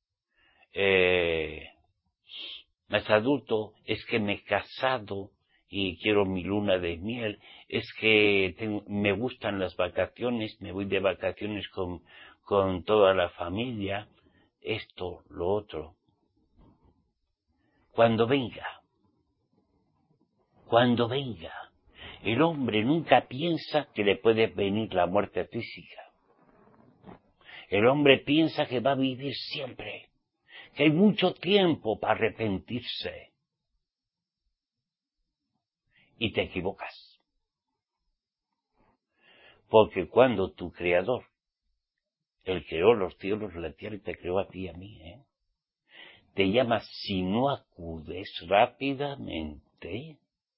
eh, más adulto, es que me he casado y quiero mi luna de miel, es que tengo, me gustan las vacaciones, me voy de vacaciones con, con toda la familia, esto, lo otro. Cuando venga, cuando venga, el hombre nunca piensa que le puede venir la muerte física. El hombre piensa que va a vivir siempre, que hay mucho tiempo para arrepentirse. Y te equivocas. Porque cuando tu Creador, el creó los cielos, la tierra y te creó a ti y a mí, ¿eh? te llama si no acudes rápidamente,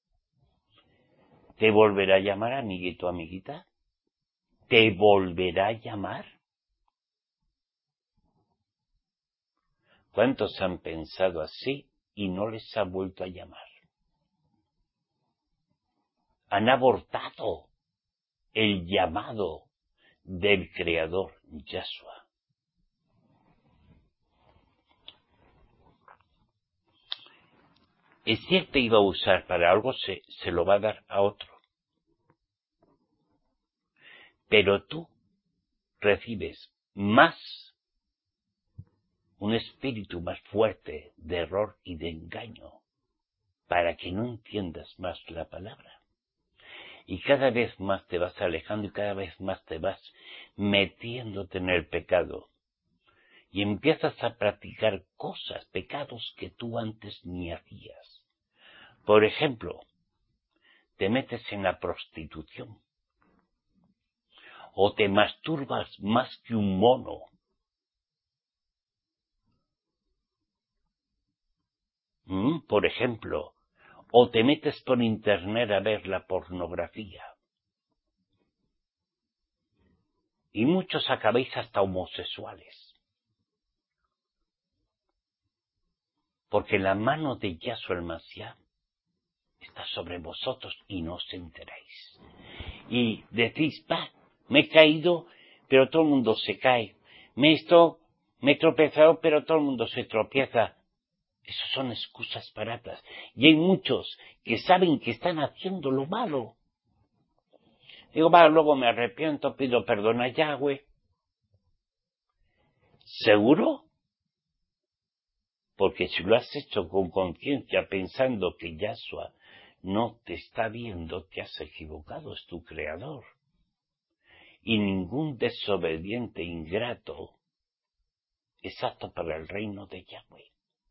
te volverá a llamar, amiguito, amiguita. Te volverá a llamar. ¿Cuántos han pensado así y no les ha vuelto a llamar? Han abortado el llamado del Creador, Yahshua. Es cierto, te iba a usar para algo, se, se lo va a dar a otro. Pero tú recibes más, un espíritu más fuerte de error y de engaño, para que no entiendas más la palabra. Y cada vez más te vas alejando y cada vez más te vas metiéndote en el pecado. Y empiezas a practicar cosas, pecados que tú antes ni hacías. Por ejemplo, te metes en la prostitución. O te masturbas más que un mono. ¿Mm? Por ejemplo, o te metes por internet a ver la pornografía. Y muchos acabáis hasta homosexuales. Porque la mano de Yahshua el Mashiach está sobre vosotros y no os enteráis. Y decís, va, me he caído, pero todo el mundo se cae. Me he, esto, me he tropezado, pero todo el mundo se tropieza. Esas son excusas baratas. Y hay muchos que saben que están haciendo lo malo. Digo, va, luego me arrepiento, pido perdón a Yahweh. ¿Seguro? Porque si lo has hecho con conciencia, pensando que Yahshua no te está viendo, te has equivocado, es tu Creador. Y ningún desobediente ingrato es apto para el reino de Yahweh.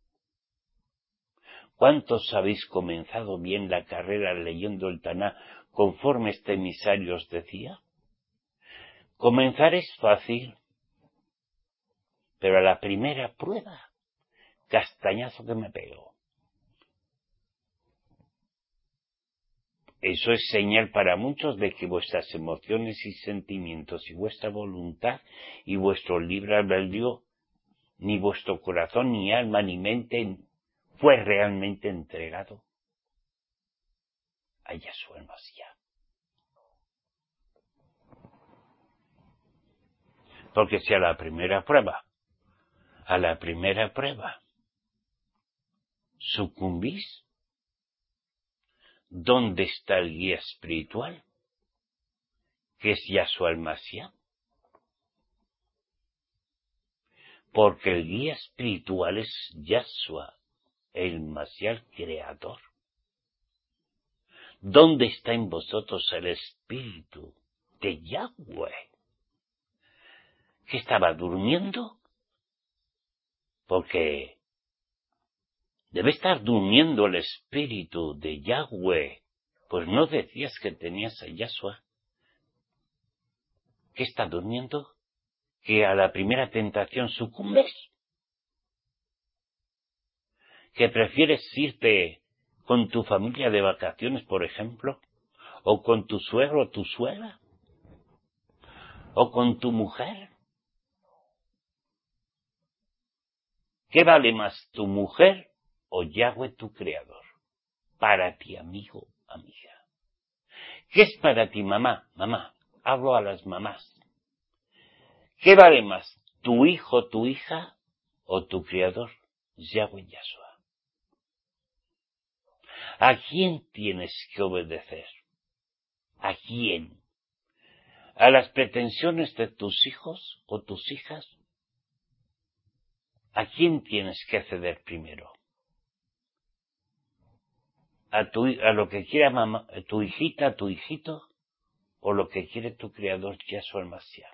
¿Cuántos habéis comenzado bien la carrera leyendo el Taná conforme este emisario os decía? Comenzar es fácil, pero a la primera prueba, castañazo que me pego. Eso es señal para muchos de que vuestras emociones y sentimientos y vuestra voluntad y vuestro libre albedrío, ni vuestro corazón, ni alma, ni mente fue realmente entregado a Yahshua el Mashiach. Porque si a la primera prueba, a la primera prueba, sucumbís, ¿dónde está el guía espiritual? Que es Yahshua el Mashiach. Porque el guía espiritual es Yahshua, el Mashiach creador. ¿Dónde está en vosotros el espíritu de Yahweh? ¿Que estaba durmiendo? Porque debe estar durmiendo el espíritu de Yahweh. Pues no decías que tenías a Yahshua. ¿Que está durmiendo? ¿Que a la primera tentación sucumbes? ¿Que prefieres irte con tu familia de vacaciones, por ejemplo? ¿O con tu suegro o tu suegra? ¿O con tu mujer? ¿Qué vale más, tu mujer o Yahweh tu creador? Para ti, amigo, amiga. ¿Qué es para ti, mamá? Mamá, hablo a las mamás. ¿Qué vale más, tu hijo, tu hija o tu criador, Yahweh Yahshua? ¿A quién tienes que obedecer? ¿A quién? ¿A las pretensiones de tus hijos o tus hijas? ¿A quién tienes que ceder primero? ¿A, tu, a lo que quiera mamá, tu hijita, tu hijito? ¿O lo que quiere tu criador, Yahshua el Mashiach?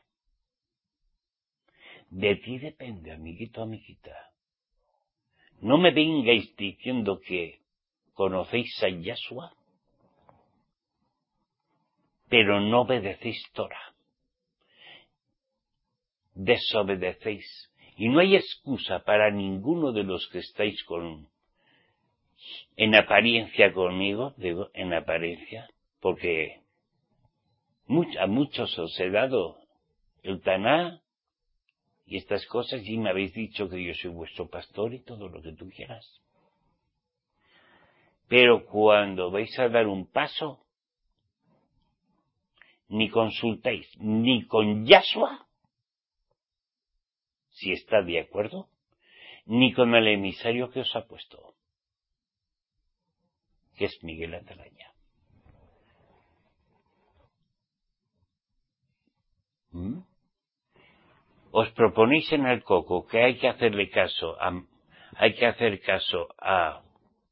De ti depende, amiguito, amiguita. No me vengáis diciendo que conocéis a Yahshua, pero no obedecéis Torah. Desobedecéis. Y no hay excusa para ninguno de los que estáis con, en apariencia conmigo, digo, en apariencia, porque a muchos os he dado el Taná y estas cosas y me habéis dicho que yo soy vuestro pastor y todo lo que tú quieras. Pero cuando vais a dar un paso, ni consultáis ni con Yahshua, si está de acuerdo, ni con el emisario que os ha puesto, que es Miguel Atalaya. ¿Mm? Os proponéis en el coco que hay que hacerle caso a, hay que hacer caso a,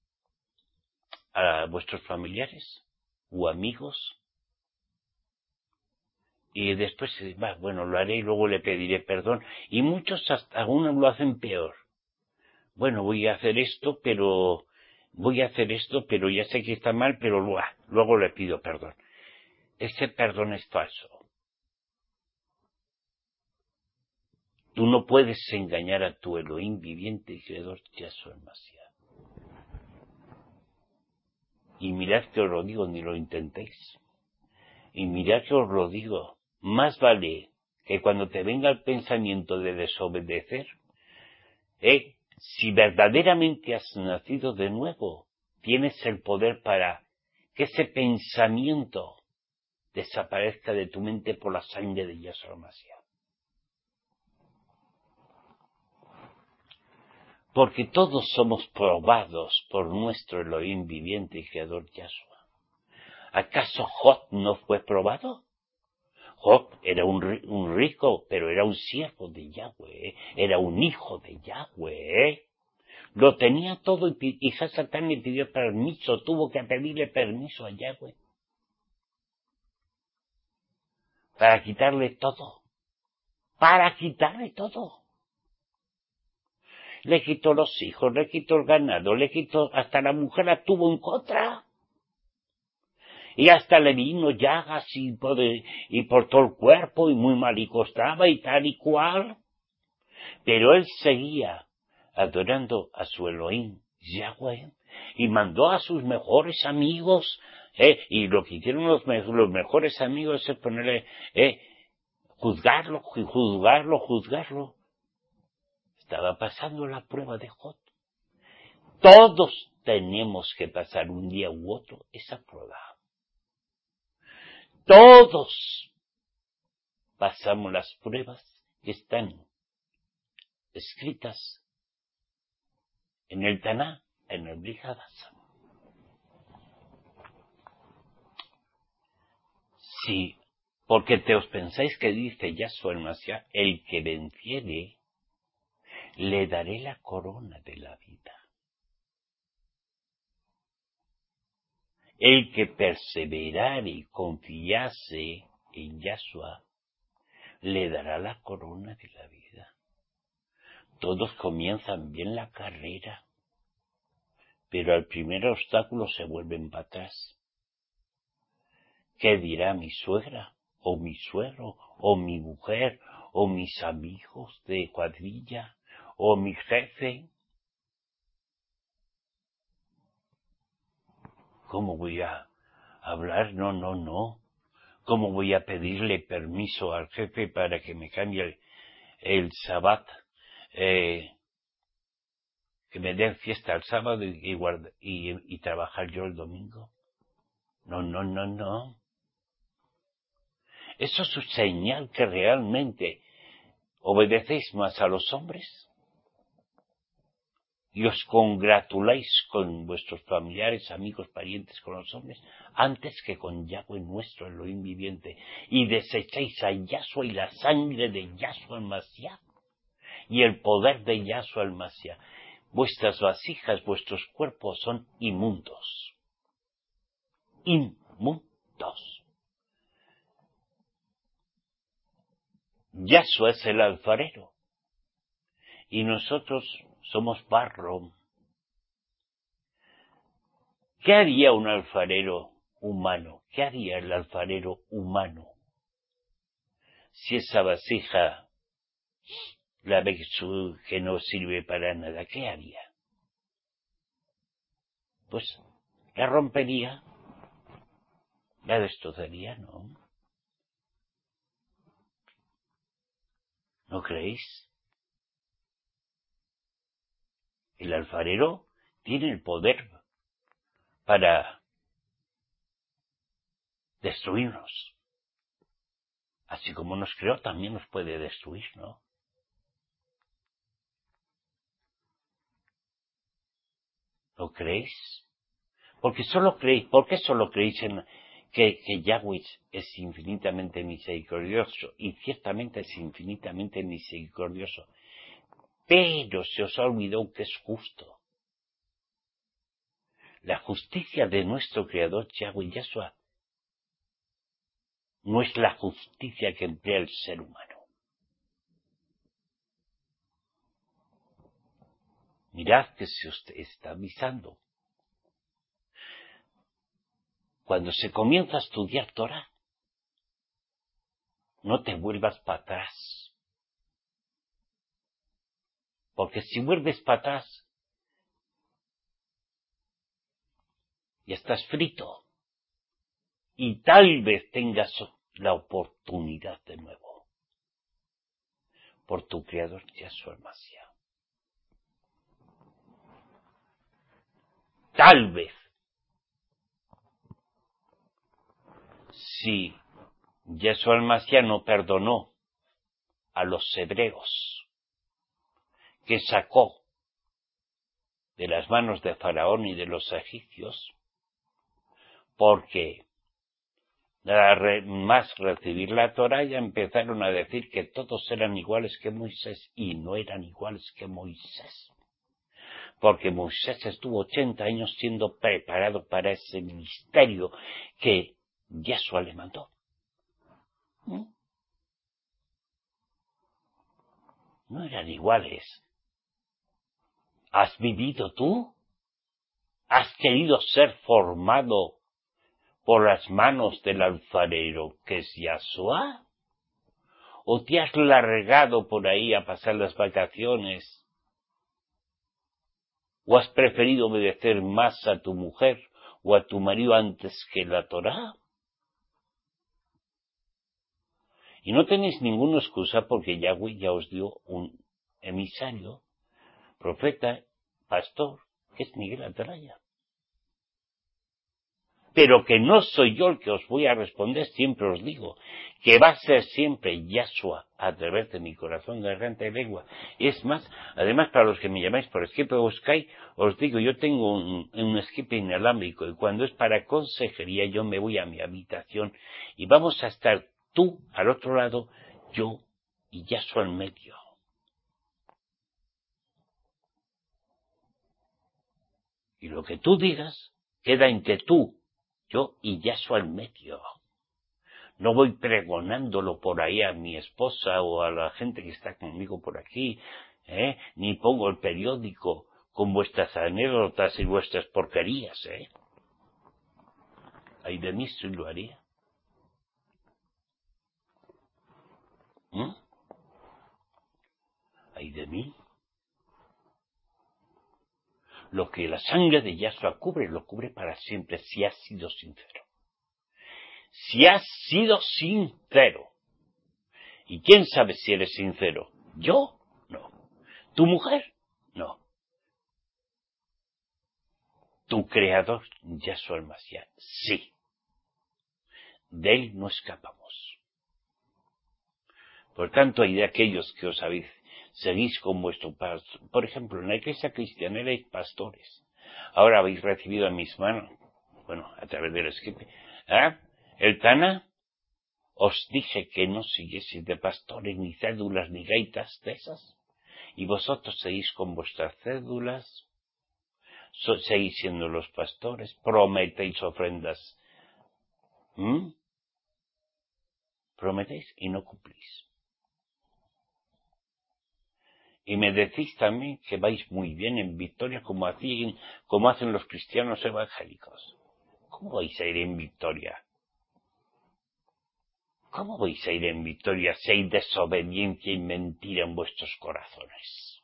a vuestros familiares o amigos, y después, bah, bueno, lo haré y luego le pediré perdón, y muchos hasta algunos lo hacen peor. Bueno, voy a hacer esto, pero voy a hacer esto, pero ya sé que está mal, pero luego, luego le pido perdón. Ese perdón es falso. Tú no puedes engañar a tu Elohim viviente y creador, Yahshua el Mashiach. Y mirad que os lo digo, ni lo intentéis. Y mirad que os lo digo, más vale que cuando te venga el pensamiento de desobedecer, eh, si verdaderamente has nacido de nuevo, tienes el poder para que ese pensamiento desaparezca de tu mente por la sangre de Yahshua el Mashiach. Porque todos somos probados por nuestro Elohim viviente y creador Yahshua. ¿Acaso Job no fue probado? Job era un, un rico, pero era un siervo de Yahweh, era un hijo de Yahweh. Lo tenía todo y, y Satán le pidió permiso, tuvo que pedirle permiso a Yahweh para quitarle todo, para quitarle todo. Le quitó los hijos, le quitó el ganado, le quitó, hasta la mujer la tuvo en contra. Y hasta le vino llagas y por, y por todo el cuerpo y muy malico estaba y tal y cual. Pero él seguía adorando a su Elohim, Yahweh, y mandó a sus mejores amigos, eh, y lo que hicieron los, los mejores amigos es ponerle, eh, juzgarlo, juzgarlo, juzgarlo. Estaba pasando la prueba de Job. Todos tenemos que pasar un día u otro esa prueba. Todos pasamos las pruebas que están escritas en el Taná, en el Brit Hadashah. Sí, porque te os pensáis que dice Yahshua el Mashiach, el que venciere, le daré la corona de la vida. El que perseverare y confiase en Yahshua, le dará la corona de la vida. Todos comienzan bien la carrera, pero al primer obstáculo se vuelven para atrás. ¿Qué dirá mi suegra, o mi suegro, o mi mujer, o mis amigos de cuadrilla, o mi jefe? ¿Cómo voy a hablar? No, no, no. ¿Cómo voy a pedirle permiso al jefe para que me cambie el, el Sabbat? Eh, que me den fiesta el sábado y, y, guarda, y, y trabajar yo el domingo. No, no, no, no. ¿Eso es una señal que realmente obedecéis más a los hombres? Y os congratuláis con vuestros familiares, amigos, parientes, con los hombres, antes que con Yahweh nuestro Elohim viviente, y desecháis a Yahshua y la sangre de Yahshua el Mashiach, y el poder de Yahshua el Mashiach. Vuestras vasijas, vuestros cuerpos son inmundos. Inmundos. Yahshua es el alfarero, y nosotros somos barro. ¿Qué haría un alfarero humano? ¿Qué haría el alfarero humano si esa vasija la ve que no sirve para nada? ¿Qué haría? Pues la rompería, la destrozaría, ¿no? ¿No creéis? El alfarero tiene el poder para destruirnos. Así como nos creó, también nos puede destruir, ¿no? ¿Lo creéis? Porque solo creéis, ¿por qué solo creéis en que, que Yahweh es infinitamente misericordioso? Y ciertamente es infinitamente misericordioso. Pero se os ha olvidado que es justo. La justicia de nuestro Creador Yahweh Yahshua no es la justicia que emplea el ser humano. Mirad que se os está avisando. Cuando se comienza a estudiar Torah, no te vuelvas para atrás. Porque si vuelves para atrás, ya estás frito. Y tal vez tengas la oportunidad de nuevo. Por tu Creador Yahshua el Mashiach. Tal vez. Si Yahshua el Mashiach no perdonó a los hebreos que sacó de las manos de Faraón y de los egipcios, porque nada re, más recibir la Torá ya empezaron a decir que todos eran iguales que Moisés, y no eran iguales que Moisés, porque Moisés estuvo ochenta años siendo preparado para ese ministerio que Yahshua le mandó. ¿Mm? No eran iguales. ¿Has vivido tú? ¿Has querido ser formado por las manos del alfarero que es Yahshua? ¿O te has largado por ahí a pasar las vacaciones? ¿O has preferido obedecer más a tu mujer o a tu marido antes que la Torá? Y no tenéis ninguna excusa porque Yahweh ya os dio un emisario, profeta, pastor, que es Miguel Atalaya. Pero que no soy yo el que os voy a responder, siempre os digo, que va a ser siempre Yahshua a través de mi corazón, garganta y lengua. Y es más, además para los que me llamáis por Skype o Skype, os digo, yo tengo un, un Skype inalámbrico y cuando es para consejería yo me voy a mi habitación y vamos a estar tú al otro lado, yo y Yahshua en medio. Y lo que tú digas queda entre tú, yo y Yahshua en medio. No voy pregonándolo por ahí a mi esposa o a la gente que está conmigo por aquí, ¿eh? Ni pongo el periódico con vuestras anécdotas y vuestras porquerías, ¿eh? Ay de mí si lo haría. ¿Mm? Ay de mí. Lo que la sangre de Yahshua cubre, lo cubre para siempre si has sido sincero. Si has sido sincero. ¿Y quién sabe si eres sincero? ¿Yo? No. ¿Tu mujer? No. Tu creador, Yahshua el Mashiach, sí. De él no escapamos. Por tanto, hay de aquellos que os habéis, seguís con vuestro pastor. Por ejemplo, en la iglesia cristiana erais pastores. Ahora habéis recibido en mis manos, bueno, a través del escrito, ¿ah? El Tana, os dije que no siguieseis de pastores, ni cédulas, ni gaitas de esas. Y vosotros seguís con vuestras cédulas, so, seguís siendo los pastores, prometéis ofrendas. ¿Mm? Prometéis y no cumplís. Y me decís también que vais muy bien en victoria, como hacen, como hacen los cristianos evangélicos. ¿Cómo vais a ir en victoria? ¿Cómo vais a ir en victoria si hay desobediencia y mentira en vuestros corazones?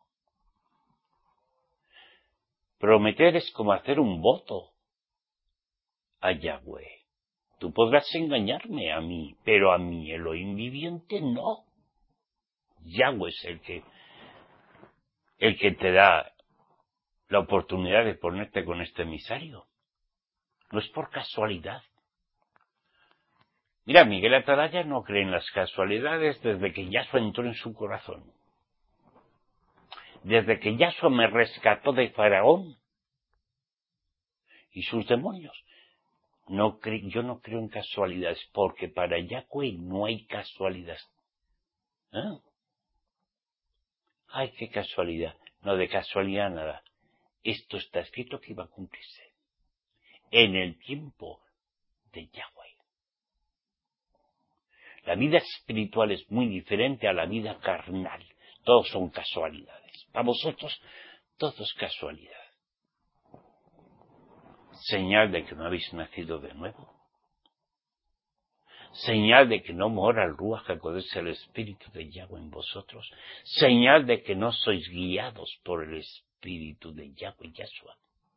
Prometer es como hacer un voto a Yahweh. Tú podrás engañarme a mí, pero a mí, Elohim viviente, no. Yahweh es el que, el que te da la oportunidad de ponerte con este emisario. No es por casualidad. Mira, Miguel Atalaya no cree en las casualidades desde que Yahshua entró en su corazón. Desde que Yahshua me rescató de Faraón y sus demonios. No cre- yo no creo en casualidades, porque para Yahweh no hay casualidad. ¿Eh? Ay, qué casualidad. No, de casualidad nada. Esto está escrito que iba a cumplirse. En el tiempo de Yahweh. La vida espiritual es muy diferente a la vida carnal. Todos son casualidades. Para vosotros, todo es casualidad. Señal de que no habéis nacido de nuevo. Señal de que no mora el Ruach HaKodesh, el Espíritu de Yahweh en vosotros. Señal de que no sois guiados por el Espíritu de Yahweh Yahshua.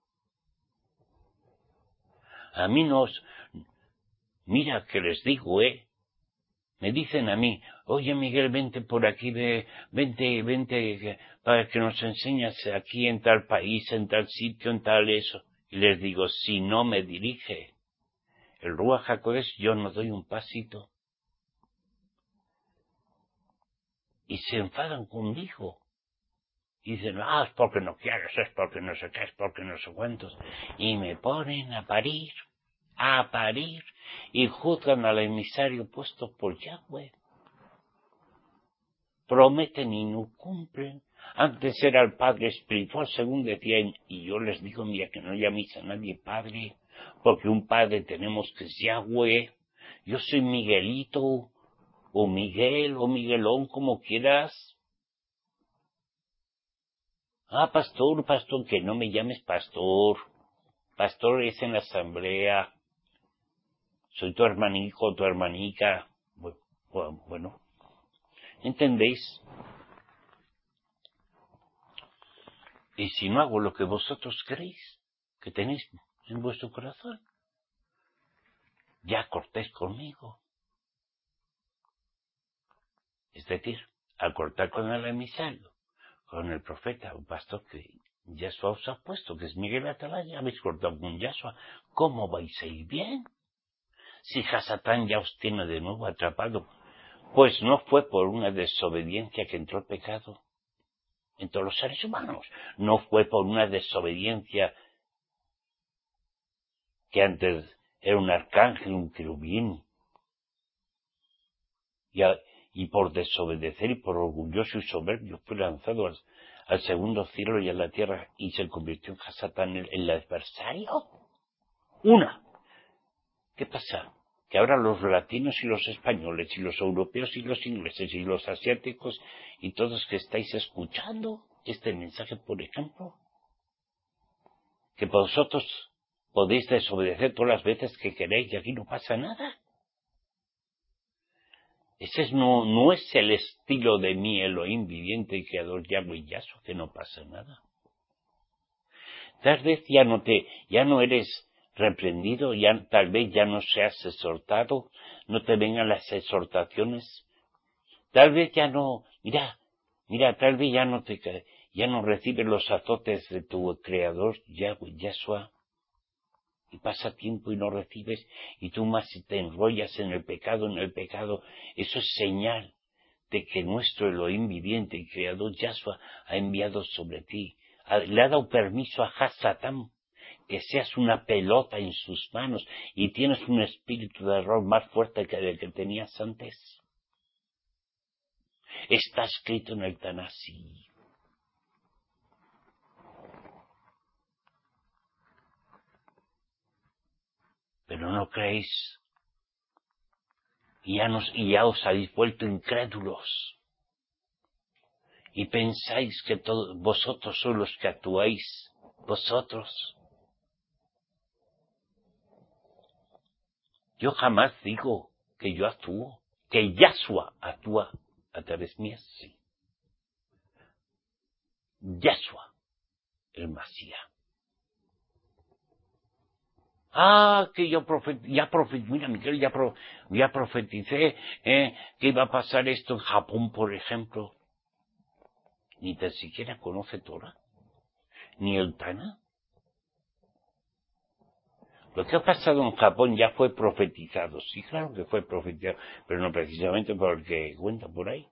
A mí no os... Mira que les digo, ¿eh? Me dicen a mí, oye Miguel, vente por aquí, ve, vente, vente, para que nos enseñas aquí en tal país, en tal sitio, en tal eso. Y les digo, si no me dirige el Ruach HaKodesh, yo no doy un pasito. Y se enfadan conmigo. Y dicen, ah, es porque no quieres, es porque no sé qué, es porque no sé cuántos. Y me ponen a parir, a parir, y juzgan al emisario puesto por Yahweh. Prometen y no cumplen. Antes era el padre espiritual, según decían, y yo les digo, mira, que no llaméis a nadie padre, porque un padre tenemos que es Yahweh. Yo soy Miguelito, o Miguel, o Miguelón, como quieras. Ah, pastor, pastor, que no me llames pastor. Pastor es en la asamblea. Soy tu hermanico, tu hermanica. Bueno, bueno, ¿entendéis? Y si no hago lo que vosotros queréis, que tenéis en vuestro corazón, ya cortéis conmigo. Es decir, al cortar con el emisario, con el profeta, un pastor que Yahshua os ha puesto, que es Miguel Atalaya, habéis cortado con Yahshua, ¿cómo vais a ir bien? Si Hasatán ya os tiene de nuevo atrapado, pues no fue por una desobediencia que entró el pecado en todos los seres humanos, no fue por una desobediencia que antes era un arcángel, un querubín, y, a, y por desobedecer y por orgulloso y soberbio fue lanzado al, al segundo cielo y a la tierra y se convirtió en Hasatán, el, el adversario. Una. ¿Qué pasa? Que ahora los latinos y los españoles y los europeos y los ingleses y los asiáticos y todos que estáis escuchando este mensaje, por ejemplo, que vosotros podéis desobedecer todas las veces que queréis y aquí no pasa nada. Ese es, no, no es el estilo de mi Elohim viviente y creador Yahweh y Yahshua, que no pasa nada. Tal vez ya no te, ya no eres reprendido, ya, tal vez ya no seas exhortado, no te vengan las exhortaciones, tal vez ya no, mira, mira, tal vez ya no te, ya no recibes los azotes de tu creador Yahweh Yahshua, y pasa tiempo y no recibes, y tú más te enrollas en el pecado, en el pecado, eso es señal de que nuestro Elohim viviente y creador Yahshua ha enviado sobre ti, le ha dado permiso a Hasatán que seas una pelota en sus manos y tienes un espíritu de error más fuerte que el que tenías antes. Está escrito en el Tanasí. Pero no creéis, y ya, nos, y ya os habéis vuelto incrédulos, y pensáis que todo, vosotros sois los que actuáis, vosotros. Yo jamás digo que yo actúo, que Yahshua actúa a través mía, sí. Yahshua, el Masías. Ah, que yo profet, ya profet, mira Miguel, ya, pro, ya profeticé eh, que iba a pasar esto en Japón, por ejemplo. Ni tan siquiera conoce Torah, ni el Tana. Lo que ha pasado en Japón ya fue profetizado. Sí, claro que fue profetizado, pero no precisamente por el que cuenta por ahí.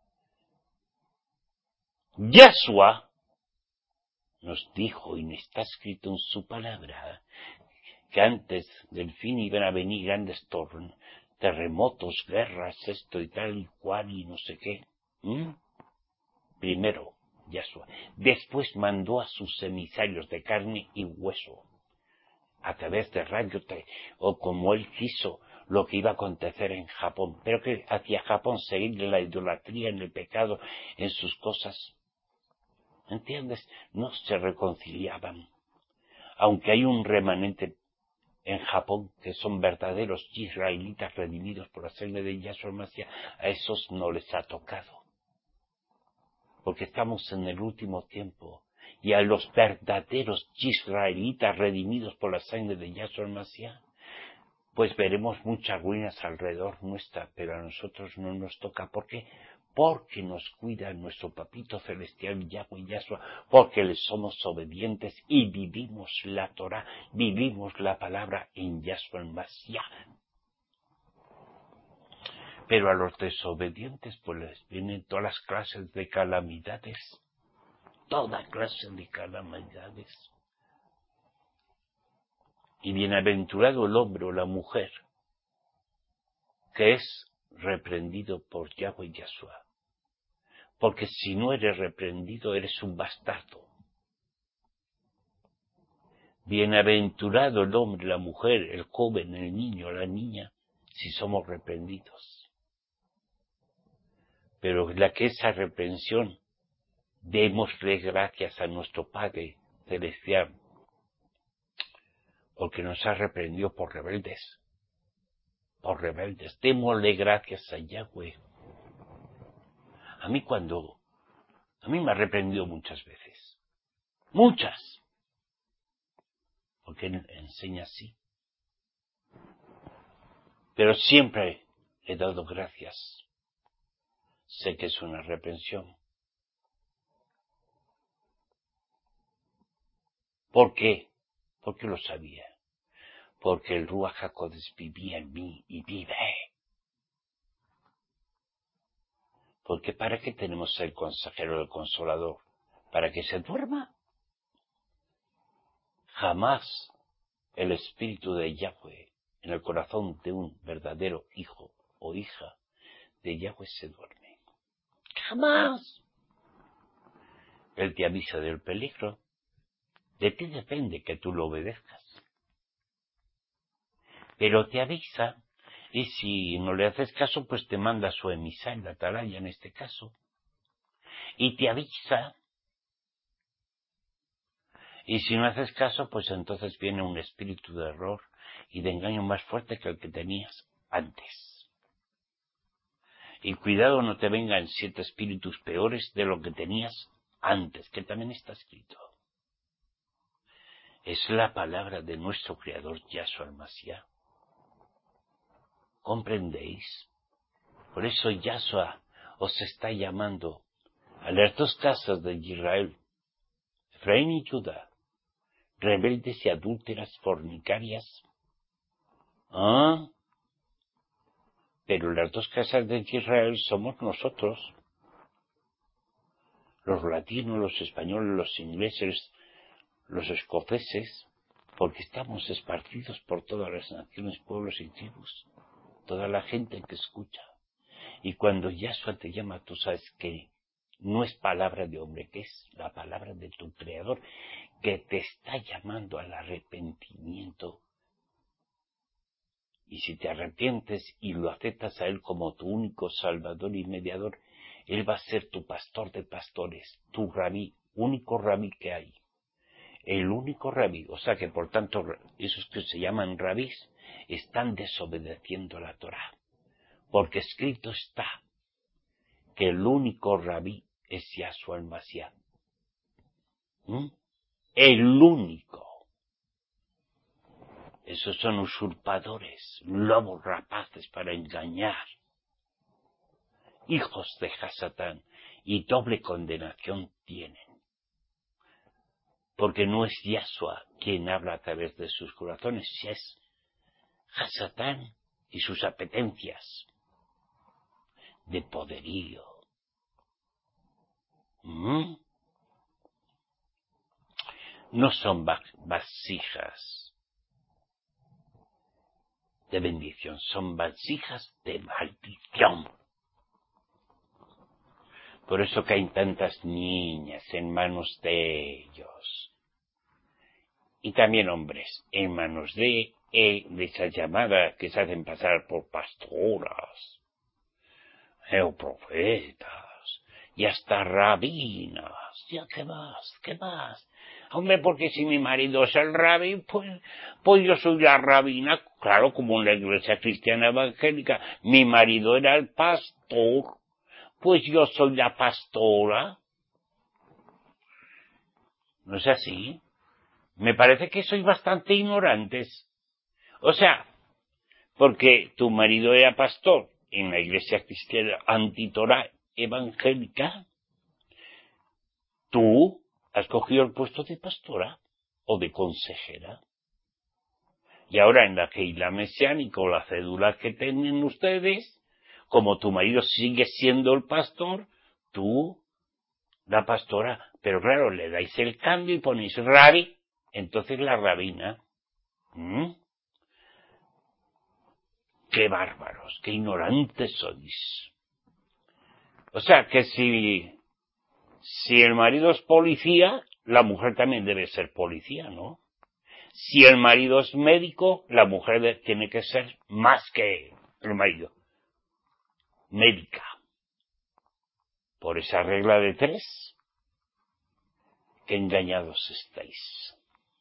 Yahshua nos dijo, y está escrito en su palabra, que antes del fin iban a venir grandes tornos, terremotos, guerras, esto y tal y cual y no sé qué. ¿Mm? Primero, Yahshua. Después mandó a sus emisarios de carne y hueso, a través de rayos, o como él quiso, lo que iba a acontecer en Japón. Pero que hacia Japón seguir en la idolatría, en el pecado, en sus cosas. ¿Entiendes? No se reconciliaban. Aunque hay un remanente en Japón que son verdaderos israelitas redimidos por la sangre de Yahshua Mashiach, a esos no les ha tocado. Porque estamos en el último tiempo. Y a los verdaderos israelitas redimidos por la sangre de Yahshua Mashiach, pues veremos muchas ruinas alrededor nuestra, pero a nosotros no nos toca. ¿Por qué? Porque nos cuida nuestro papito celestial Yahweh Yahshua, porque le somos obedientes y vivimos la Torah, vivimos la palabra en Yahshua Mashiach. Pero a los desobedientes pues les vienen todas las clases de calamidades, toda clase de calamidades. Y bienaventurado el hombre o la mujer que es reprendido por Yahweh Yahshua. Porque si no eres reprendido, eres un bastardo. Bienaventurado el hombre, la mujer, el joven, el niño, la niña, si somos reprendidos. Pero la que esa reprensión, démosle gracias a nuestro Padre Celestial, porque nos ha reprendido por rebeldes. Por rebeldes. Démosle gracias a Yahweh. A mí cuando... A mí me ha reprendido muchas veces. Muchas. Porque enseña así. Pero siempre he dado gracias. Sé que es una reprensión. ¿Por qué? Porque lo sabía. Porque el Ruach HaKodesh vivía en mí y vive. Porque ¿para qué tenemos el consejero, el consolador? ¿Para que se duerma? Jamás el espíritu de Yahweh en el corazón de un verdadero hijo o hija de Yahweh se duerme. Jamás. Él te avisa del peligro. De ti depende que tú lo obedezcas. Pero te avisa, y si no le haces caso, pues te manda a su emisario, la atalaya en este caso. Y te avisa. Y si no haces caso, pues entonces viene un espíritu de error y de engaño más fuerte que el que tenías antes. Y cuidado, no te vengan siete espíritus peores de lo que tenías antes, que también está escrito. Es la palabra de nuestro Creador Yahshua Mashiach. ¿Comprendéis? Por eso Yahshua os está llamando a las dos casas de Israel, Efraín y Judá. rebeldes y adúlteras fornicarias. ¿Ah? Pero las dos casas de Israel somos nosotros, los latinos, los españoles, los ingleses, los escoceses, porque estamos esparcidos por todas las naciones, pueblos y tribus, toda la gente que escucha. Y cuando Yahshua te llama, tú sabes que no es palabra de hombre, que es la palabra de tu Creador, que te está llamando al arrepentimiento. Y si te arrepientes y lo aceptas a Él como tu único Salvador y Mediador, Él va a ser tu pastor de pastores, tu rabí, único rabí que hay. El único rabí, o sea que por tanto esos que se llaman rabís están desobedeciendo la Torá, porque escrito está que el único rabí es Yahshua el Mashiach. ¿Mm? El único. Esos son usurpadores, lobos rapaces para engañar, hijos de Hasatán, y doble condenación tienen. Porque no es Yahshua quien habla a través de sus corazones, es Hasatán y sus apetencias de poderío. ¿Mm? No son vasijas de bendición, son vasijas de maldición. Por eso caen tantas niñas en manos de ellos. Y también hombres en manos de, eh, de esas llamadas que se hacen pasar por pastoras, eh, o profetas, y hasta rabinas. Ya, ¿qué más? ¿Qué más? Hombre, porque si mi marido es el rabí, pues, pues yo soy la rabina. Claro, como en la iglesia cristiana evangélica, mi marido era el pastor, pues yo soy la pastora. ¿No es así? Me parece que sois bastante ignorantes. O sea, porque tu marido era pastor en la iglesia cristiana antitorá evangélica, tú has cogido el puesto de pastora o de consejera. Y ahora en la Keilah mesiánica o la cédula que tienen ustedes, como tu marido sigue siendo el pastor, tú, la pastora, pero claro, le dais el cambio y ponéis rabi, entonces la rabina. ¿Mm? ¡Qué bárbaros! ¡Qué ignorantes sois! O sea, que si, si el marido es policía, la mujer también debe ser policía, ¿no? Si el marido es médico, la mujer de, tiene que ser más que el marido. Médica. Por esa regla de tres, qué engañados estáis.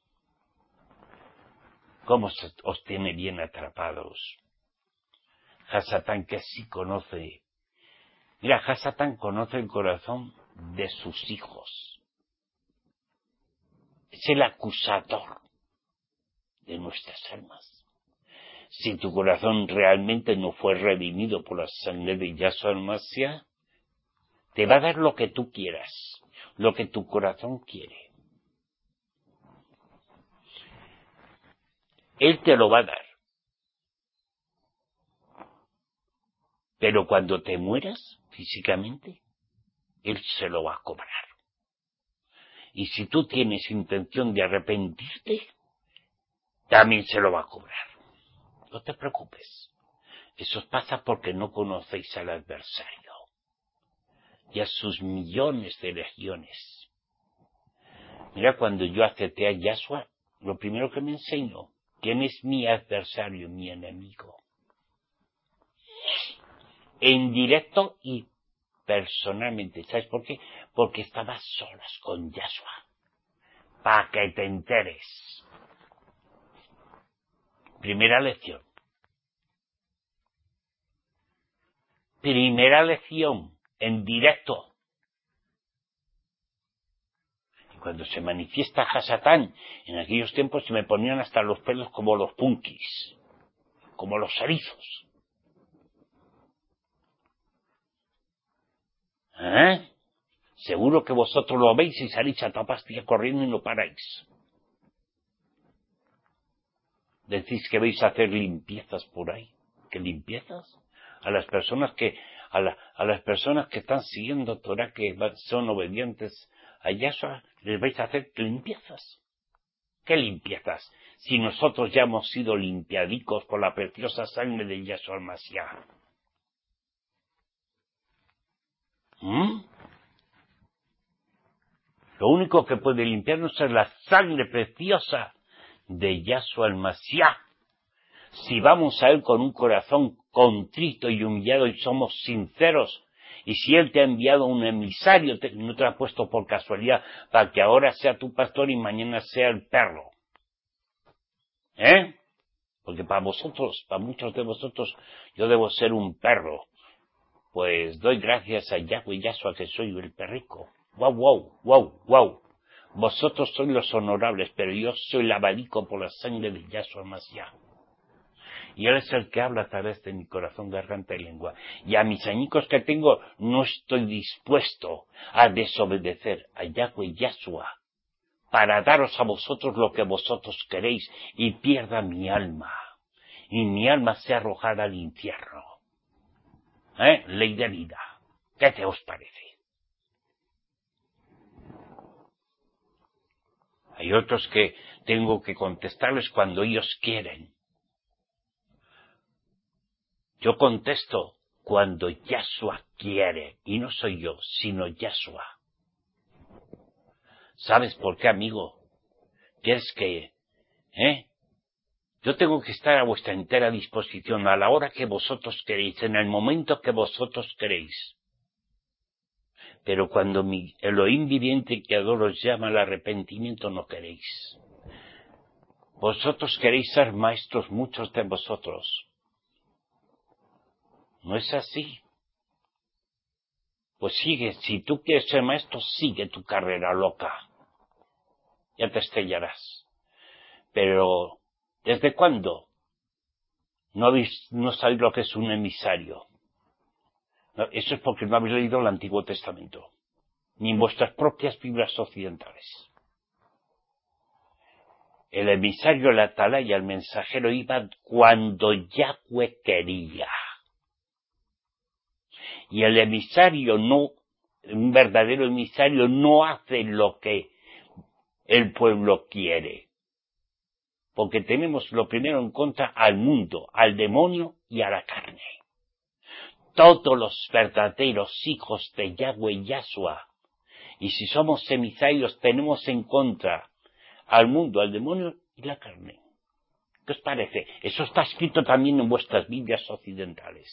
¿Cómo se, os tiene bien atrapados? Hasatán, que sí conoce. Mira, Hasatán conoce el corazón de sus hijos. Es el acusador de nuestras almas. Si tu corazón realmente no fue redimido por la sangre de Yahshua el Mashiach, te va a dar lo que tú quieras, lo que tu corazón quiere. Él te lo va a dar. Pero cuando te mueras físicamente, Él se lo va a cobrar. Y si tú tienes intención de arrepentirte, también se lo va a cobrar. No te preocupes. Eso pasa porque no conocéis al adversario y a sus millones de legiones. Mira, cuando yo acepté a Yahshua, lo primero que me enseñó, ¿quién es mi adversario, mi enemigo? En directo y personalmente. ¿Sabes por qué? Porque estaba solas con Yahshua. Para que te enteres. Primera lección. Primera lección. En directo. Y cuando se manifiesta Hasatán, en aquellos tiempos se me ponían hasta los pelos como los punkis. Como los erizos. ¿Eh? Seguro que vosotros lo veis y salís a toda pastilla corriendo y no paráis. Decís que vais a hacer limpiezas por ahí. ¿Qué limpiezas? A las personas que, a, la, a las personas que están siguiendo Torah, que son obedientes a Yahshua, les vais a hacer limpiezas. ¿Qué limpiezas? Si nosotros ya hemos sido limpiadicos por la preciosa sangre de Yahshua el Mashiach. ¿Mm? Lo único que puede limpiarnos es la sangre preciosa de Yahshua el Mashiach. Si vamos a Él con un corazón contrito y humillado y somos sinceros, y si Él te ha enviado un emisario, te, no te lo ha puesto por casualidad, para que ahora sea tu pastor y mañana sea el perro. ¿Eh? Porque para vosotros, para muchos de vosotros, yo debo ser un perro. Pues doy gracias a Yahweh y Yahshua que soy el perrico. Wow, wow, wow, wow. Vosotros sois los honorables, pero yo soy el abadico por la sangre de Yahshua Mashiach. Y Él es el que habla a través de mi corazón, garganta y lengua. Y a mis añicos que tengo, no estoy dispuesto a desobedecer a Yahweh y Yahshua para daros a vosotros lo que vosotros queréis y pierda mi alma. Y mi alma sea arrojada al infierno. ¿Eh? Ley de vida. ¿Qué te os parece? Hay otros que tengo que contestarles cuando ellos quieren. Yo contesto cuando Yahshua quiere, y no soy yo, sino Yahshua. ¿Sabes por qué, amigo? ¿Quieres que, eh? Yo tengo que estar a vuestra entera disposición a la hora que vosotros queréis, en el momento que vosotros queréis. Pero cuando mi Elohim viviente que adoro os llama al arrepentimiento, no queréis. Vosotros queréis ser maestros, muchos de vosotros. ¿No es así? Pues sigue, si tú quieres ser maestro, sigue tu carrera loca. Ya te estrellarás. Pero, ¿desde cuándo? No habéis, no sabéis lo que es un emisario. No, eso es porque no habéis leído el Antiguo Testamento, ni en vuestras propias Biblias occidentales. El emisario, el atalaya, el mensajero iba cuando Yahweh quería. Y el emisario no, un verdadero emisario no hace lo que el pueblo quiere. Porque tenemos lo primero en contra al mundo, al demonio y a la carne. Todos los verdaderos hijos de Yahweh y Yahshua. Y si somos emisarios, tenemos en contra al mundo, al demonio y la carne. ¿Qué os parece? Eso está escrito también en vuestras Biblias occidentales.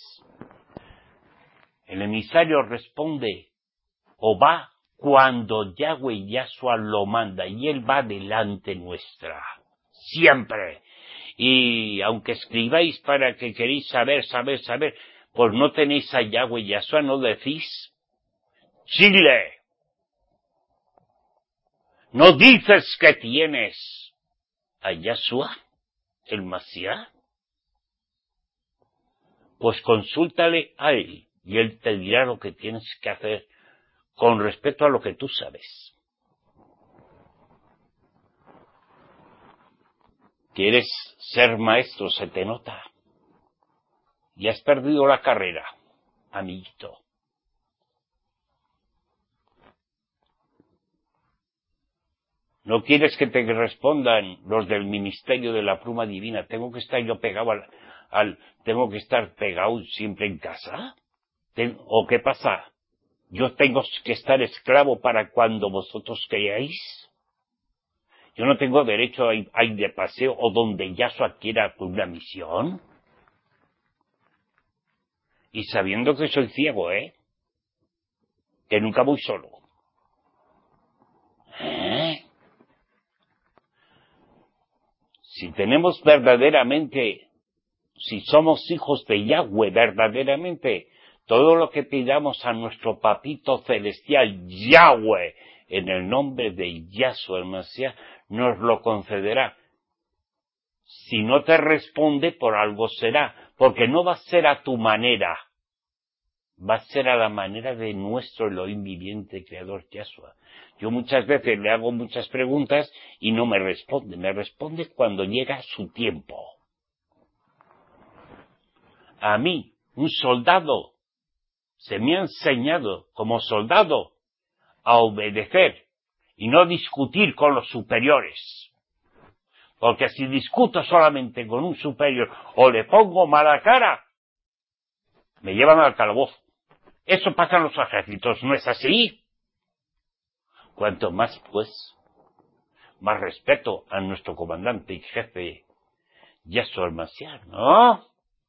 El emisario responde o va cuando Yahweh y Yahshua lo manda, y Él va delante nuestra. Siempre. Y aunque escribáis para que queréis saber, saber, saber, pues no tenéis a Yahweh y Yahshua, no decís Chile. No dices que tienes a Yahshua, el Mashiach. Pues consúltale a Él y Él te dirá lo que tienes que hacer con respecto a lo que tú sabes. ¿Quieres ser maestro? Se te nota. Y has perdido la carrera, amiguito. No quieres que te respondan los del ministerio de la pluma divina. ¿Tengo que estar yo pegado al, al tengo que estar pegado siempre en casa? ¿Ten, ¿O qué pasa? ¿Yo tengo que estar esclavo para cuando vosotros queráis? Yo no tengo derecho a ir, a ir de paseo o donde Yahshua quiera una misión. Y sabiendo que soy ciego, ¿eh? Que nunca voy solo. ¿Eh? Si tenemos verdaderamente, si somos hijos de Yahweh verdaderamente, todo lo que pidamos a nuestro papito celestial, Yahweh, en el nombre de Yahshua el Mashiach, nos lo concederá. Si no te responde, por algo será, porque no va a ser a tu manera. va a ser a la manera de nuestro Elohim viviente, creador Yahshua. Yo muchas veces le hago muchas preguntas y no me responde. Me responde cuando llega su tiempo. A mí, un soldado, se me ha enseñado como soldado a obedecer y no discutir con los superiores. Porque si discuto solamente con un superior o le pongo mala cara, me llevan al calabozo. Eso pasa en los ejércitos, ¿no es así? Cuanto más, pues, más respeto a nuestro comandante y jefe, Yahshua Mashiach, ¿no?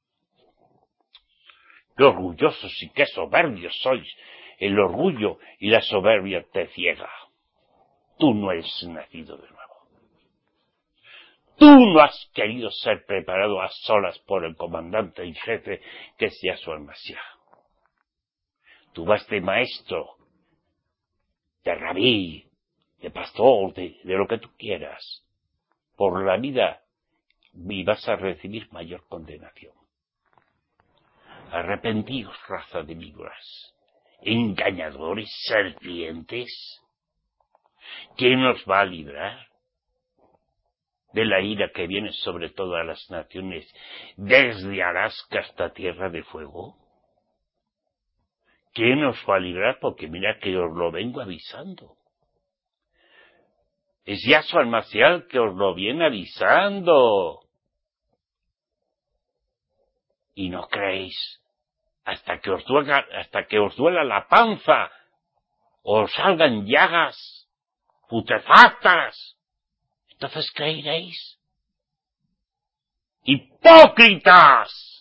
Qué orgullosos y qué soberbios sois. El orgullo y la soberbia te ciega. Tú no eres nacido de nuevo. Tú no has querido ser preparado a solas por el comandante y jefe que es Yahshua Mashiach. Tú vas de maestro, de rabí, de pastor, de, de lo que tú quieras, por la vida, y vas a recibir mayor condenación. Arrepentíos, raza de víboras, engañadores, serpientes. ¿Quién nos va a librar de la ira que viene sobre todas las naciones, desde Alaska hasta Tierra de Fuego? ¿Quién nos va a librar? Porque mira que os lo vengo avisando. Es Yahshua Mashiach que os lo viene avisando. Y no creéis, hasta que os duela, hasta que os duela la panza, o os salgan llagas putrefactas, entonces creeréis. ¡Hipócritas!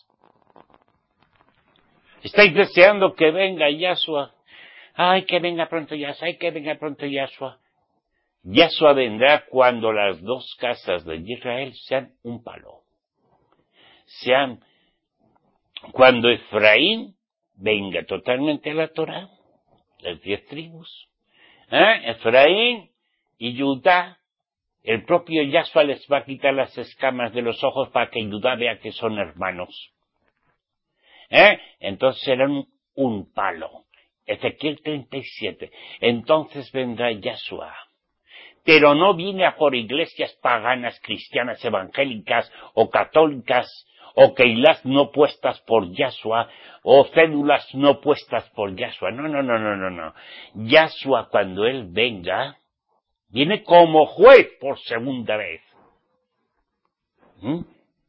Estáis deseando que venga Yahshua. Ay, que venga pronto Yahshua, ay, que venga pronto Yahshua. Yahshua vendrá cuando las dos casas de Israel sean un palo. Sean, cuando Efraín venga totalmente a la Torah, las diez tribus. ¿Eh? Efraín y Judá, el propio Yahshua les va a quitar las escamas de los ojos para que Judá vea que son hermanos. ¿Eh? Entonces serán un palo. Ezequiel treinta y siete. Entonces vendrá Yahshua. Pero no viene a por iglesias paganas, cristianas, evangélicas o católicas, o keilas no puestas por Yahshua, o cédulas no puestas por Yahshua. No, no, no, no, no, no. Yahshua, cuando Él venga, viene como juez por segunda vez. ¿Mm?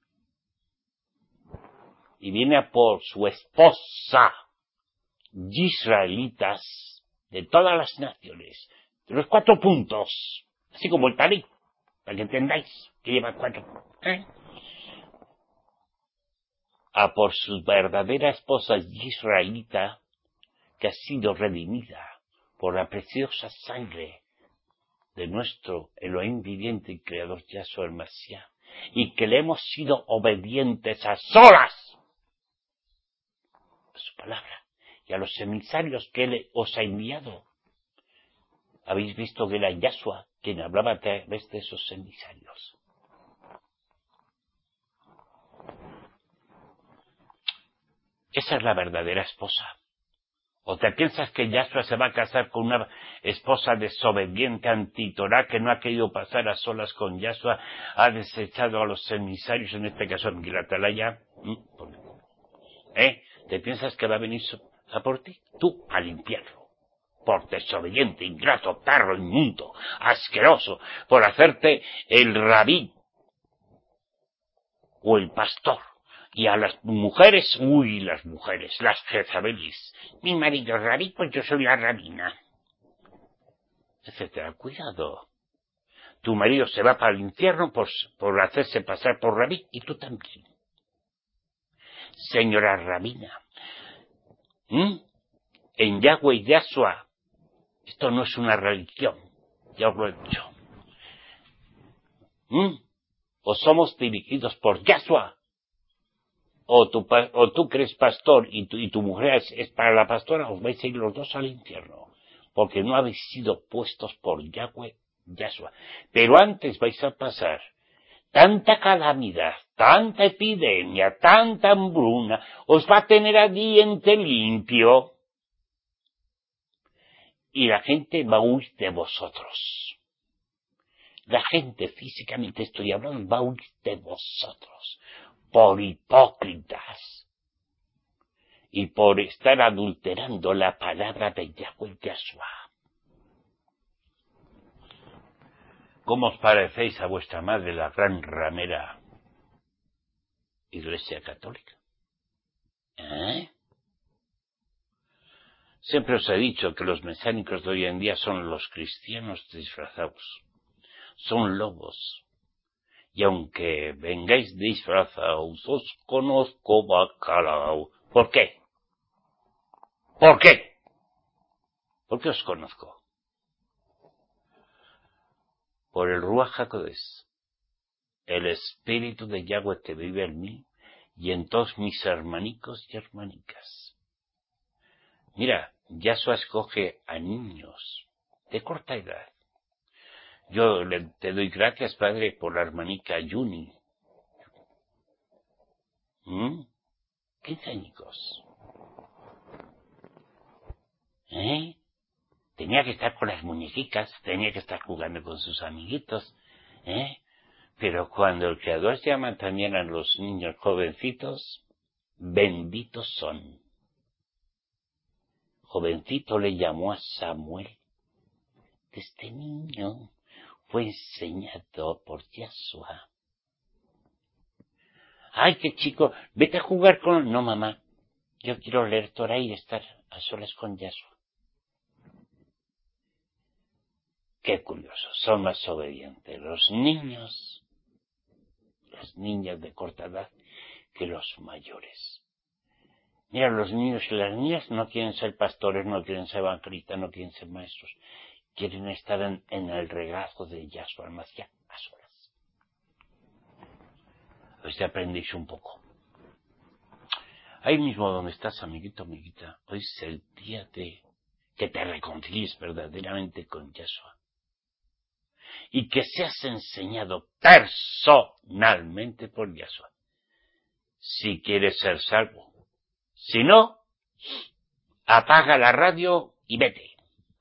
Y viene a por su esposa, israelitas, de todas las naciones, de los cuatro puntos, así como el talí, para que entendáis que lleva cuatro. ¿Eh? A por su verdadera esposa israelita, que ha sido redimida por la preciosa sangre de nuestro Elohim viviente y creador Yahshua el Mashiach, y que le hemos sido obedientes a solas a su palabra y a los emisarios que Él os ha enviado. Habéis visto que era Yahshua quien hablaba a través de esos emisarios. Esa es la verdadera esposa. ¿O te piensas que Yahshua se va a casar con una esposa desobediente, antitorá, que no ha querido pasar a solas con Yahshua, ha desechado a los emisarios, en este caso en Gilatalaya? ¿Eh? ¿Te piensas que va a venir a por ti? Tú a limpiarlo. Por desobediente, ingrato, perro, inmundo, asqueroso, por hacerte el rabí o el pastor. Y a las mujeres, uy, las mujeres, las Jezabelis. Mi marido es rabí, pues yo soy la rabina. Etcétera. Cuidado. Tu marido se va para el infierno por, por hacerse pasar por rabí, y tú también. Señora rabina. ¿Mm? En Yahweh y Yahshua, esto no es una religión, ya os lo he dicho. ¿Mm? O somos dirigidos por Yahshua, o tú, o tú crees pastor y tu, y tu mujer es, es para la pastora, os vais a ir los dos al infierno, porque no habéis sido puestos por Yahweh, Yahshua. Pero antes vais a pasar tanta calamidad, tanta epidemia, tanta hambruna, os va a tener a diente limpio. Y la gente va a huir de vosotros. La gente, físicamente estoy hablando, va a huir de vosotros. Por hipócritas. Y por estar adulterando la palabra de Yahweh Yahshua. ¿Cómo os parecéis a vuestra madre, la gran ramera Iglesia Católica? ¿Eh? Siempre os he dicho que los mesiánicos de hoy en día son los cristianos disfrazados. Son lobos. Y aunque vengáis disfrazados, os conozco bacalao. ¿Por qué? ¿Por qué? ¿Por qué os conozco? Por el Ruach HaKodesh, el espíritu de Yahweh que vive en mí y en todos mis hermanicos y hermanicas. Mira, Yahshua escoge a niños de corta edad. Yo le, te doy gracias, Padre, por la hermanica Yuni. ¿Mm? quince añicos. ¿Eh? Tenía que estar con las muñequicas, tenía que estar jugando con sus amiguitos, ¿eh? Pero cuando el Creador llama también a los niños jovencitos, benditos son. Jovencito le llamó a Samuel. Este niño fue enseñado por Yahshua. Ay, qué chico, vete a jugar con... No, mamá, yo quiero leer Torah y estar a solas con Yahshua. Qué curioso, son más obedientes los niños, las niñas de corta edad, que los mayores. Mira, los niños y las niñas no quieren ser pastores, no quieren ser evangelistas, no quieren ser maestros. Quieren estar en, en el regazo de Yahshua Almashiach a solas. A ver si aprendéis un poco. Ahí mismo donde estás, amiguito, amiguita, hoy es el día de que te reconcilies verdaderamente con Yahshua. Y que seas enseñado personalmente por Yahshua. Si quieres ser salvo. Si no, apaga la radio y vete.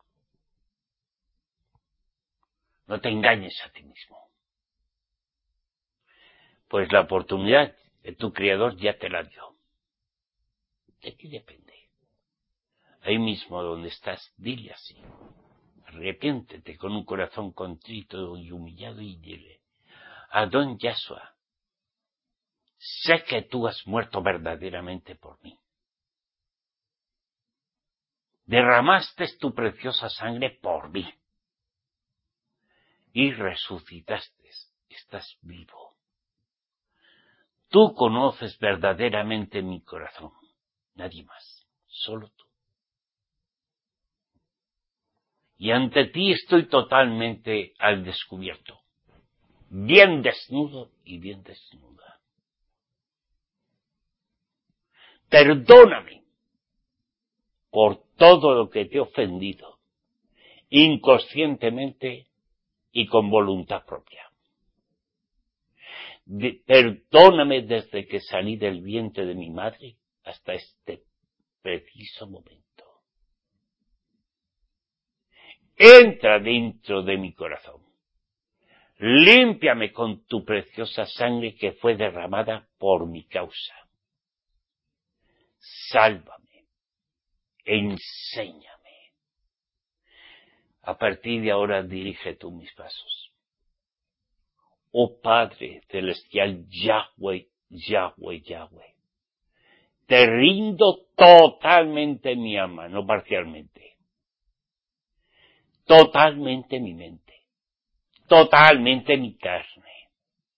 No te engañes a ti mismo. Pues la oportunidad de tu Creador ya te la dio. De ti depende. Ahí mismo donde estás, dile así. Arrepiéntete con un corazón contrito y humillado y dile: Adón Yahshua, sé que tú has muerto verdaderamente por mí. Derramaste tu preciosa sangre por mí. Y resucitaste. Estás vivo. Tú conoces verdaderamente mi corazón. Nadie más. Solo tú. Y ante ti estoy totalmente al descubierto. Bien desnudo y bien desnuda. Perdóname por todo lo que te he ofendido, inconscientemente y con voluntad propia. De, perdóname desde que salí del vientre de mi madre hasta este preciso momento. Entra dentro de mi corazón. Límpiame con tu preciosa sangre que fue derramada por mi causa. Sálvame. Enséñame. A partir de ahora dirige tú mis pasos. Oh Padre Celestial, Yahweh, Yahweh, Yahweh. Te rindo totalmente mi alma, no parcialmente. Totalmente mi mente. Totalmente mi carne.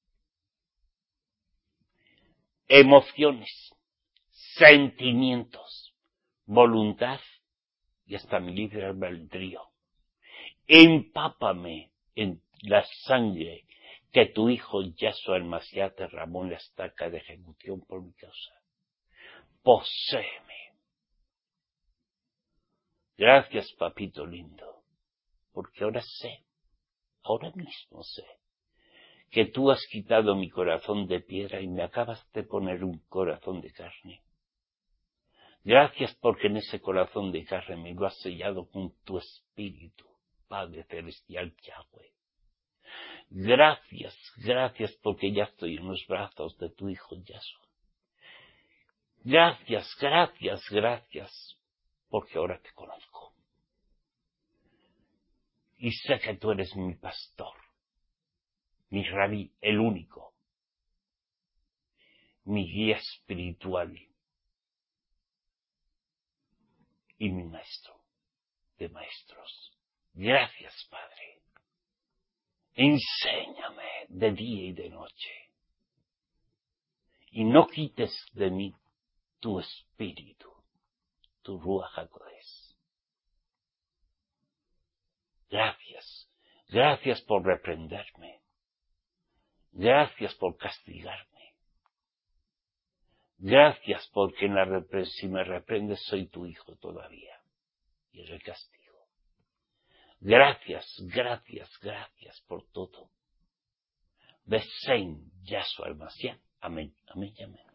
Emociones, sentimientos, voluntad y hasta mi libre albedrío. Empápame en la sangre que tu Hijo Yahshua el Mashiach derramó en la estaca de ejecución por mi causa. Poséeme. Gracias, papito lindo, porque ahora sé, ahora mismo sé, que tú has quitado mi corazón de piedra y me acabas de poner un corazón de carne. Gracias porque en ese corazón de carne me lo has sellado con tu espíritu, Padre Celestial Yahweh. Gracias, gracias porque ya estoy en los brazos de tu Hijo Yahshua. Gracias, gracias, gracias, porque ahora te conozco. Y sé que tú eres mi pastor, mi rabí, el único, mi guía espiritual y mi maestro de maestros. Gracias, Padre. Enséñame de día y de noche. Y no quites de mí tu espíritu, tu Ruach HaKodesh. Gracias, gracias por reprenderme. Gracias por castigarme. Gracias porque en la repre- si me reprendes soy tu hijo todavía. Y es el castigo. Gracias, gracias, gracias por todo. Besen Yahshua el Mashiach. Amén, amén y amén.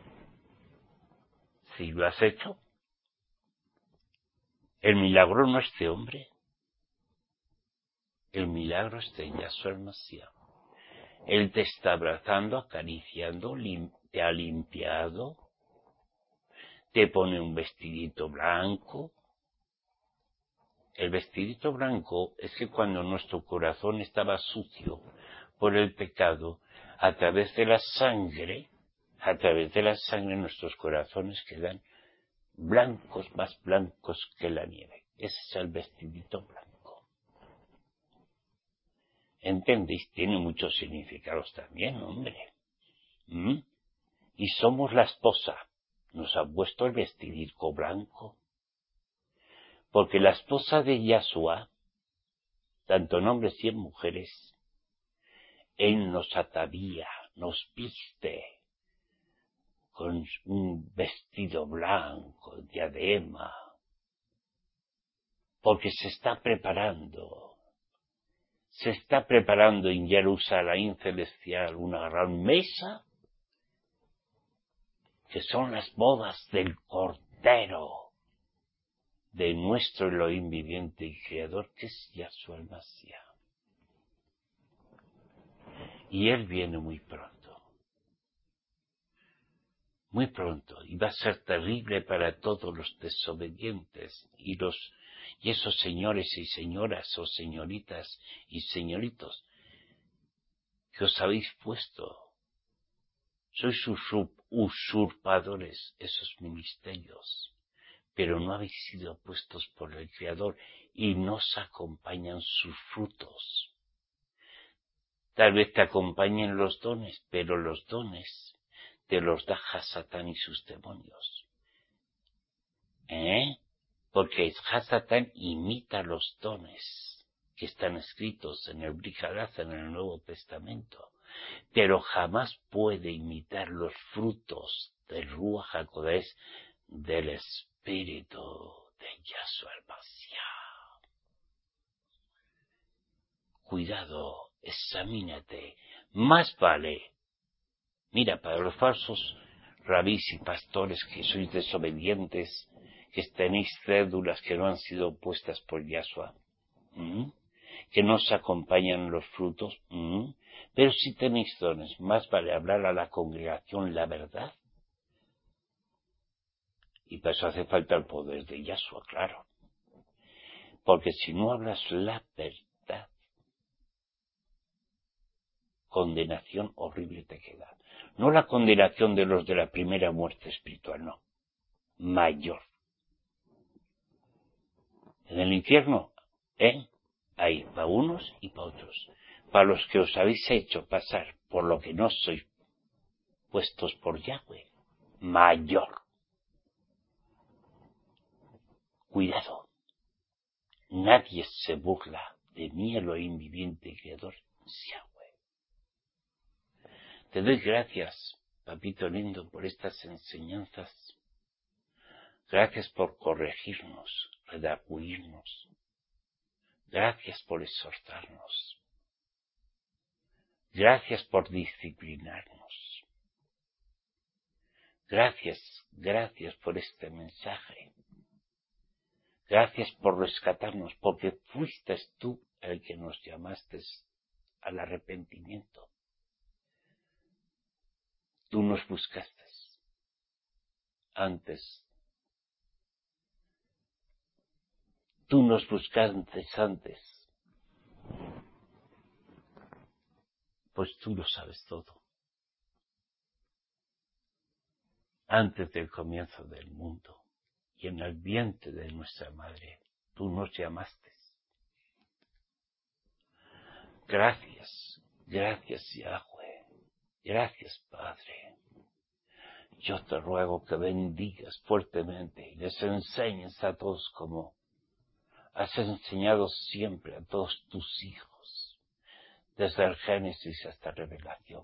Si lo has hecho, el milagro no es de hombre. El milagro es de Yahshua el Mashiach. Él te está abrazando, acariciando, lim- te ha limpiado, te pone un vestidito blanco. El vestidito blanco es que cuando nuestro corazón estaba sucio por el pecado, a través de la sangre, a través de la sangre nuestros corazones quedan blancos, más blancos que la nieve. Ese es el vestidito blanco. ¿Entendéis? Tiene muchos significados también, hombre. ¿Mm? Y somos la esposa. Nos ha puesto el vestidito blanco. Porque la esposa de Yahshua, tanto en hombres y en mujeres, Él nos atavía, nos viste con un vestido blanco, diadema, porque se está preparando, se está preparando en Jerusalén celestial una gran mesa, que son las bodas del Cordero, de nuestro Elohim viviente y creador, que es Yahshua el Mashiach. Y Él viene muy pronto, muy pronto, y va a ser terrible para todos los desobedientes y los y esos señores y señoras o señoritas y señoritos que os habéis puesto. Sois usurpadores esos ministerios, pero no habéis sido puestos por el Creador y nos acompañan sus frutos. Tal vez te acompañen los dones, pero los dones te los da Hasatán y sus demonios. ¿Eh? Porque Hasatán imita los dones que están escritos en el Brit Hadashah, en el Nuevo Testamento, pero jamás puede imitar los frutos del Ruach HaKodesh, del Espíritu de Yahshua el Mashiach. Cuidado, examínate. Más vale, mira, para los falsos rabís y pastores que sois desobedientes, que tenéis cédulas que no han sido puestas por Yahshua, ¿Mm? que no se acompañan los frutos, ¿Mm? pero si tenéis dones, más vale hablar a la congregación la verdad. Y para eso hace falta el poder de Yahshua, claro. Porque si no hablas la verdad, condenación horrible te queda. No la condenación de los de la primera muerte espiritual, no. Mayor. En el infierno, ¿eh? Hay para unos y para otros. Para los que os habéis hecho pasar por lo que no sois puestos por Yahweh, mayor. Cuidado. Nadie se burla de mi Elohim viviente y creador, Yahweh. Te doy gracias, papito lindo, por estas enseñanzas. Gracias por corregirnos, redarguirnos. Gracias por exhortarnos. Gracias por disciplinarnos. Gracias, gracias por este mensaje. Gracias por rescatarnos, porque fuiste tú el que nos llamaste al arrepentimiento. Tú nos buscaste antes. Tú nos buscaste antes. Pues tú lo sabes todo. Antes del comienzo del mundo y en el vientre de nuestra madre, tú nos llamaste. Gracias, gracias Yahweh, gracias Padre. Yo te ruego que bendigas fuertemente y les enseñes a todos como has enseñado siempre a todos tus hijos, desde el Génesis hasta Revelación.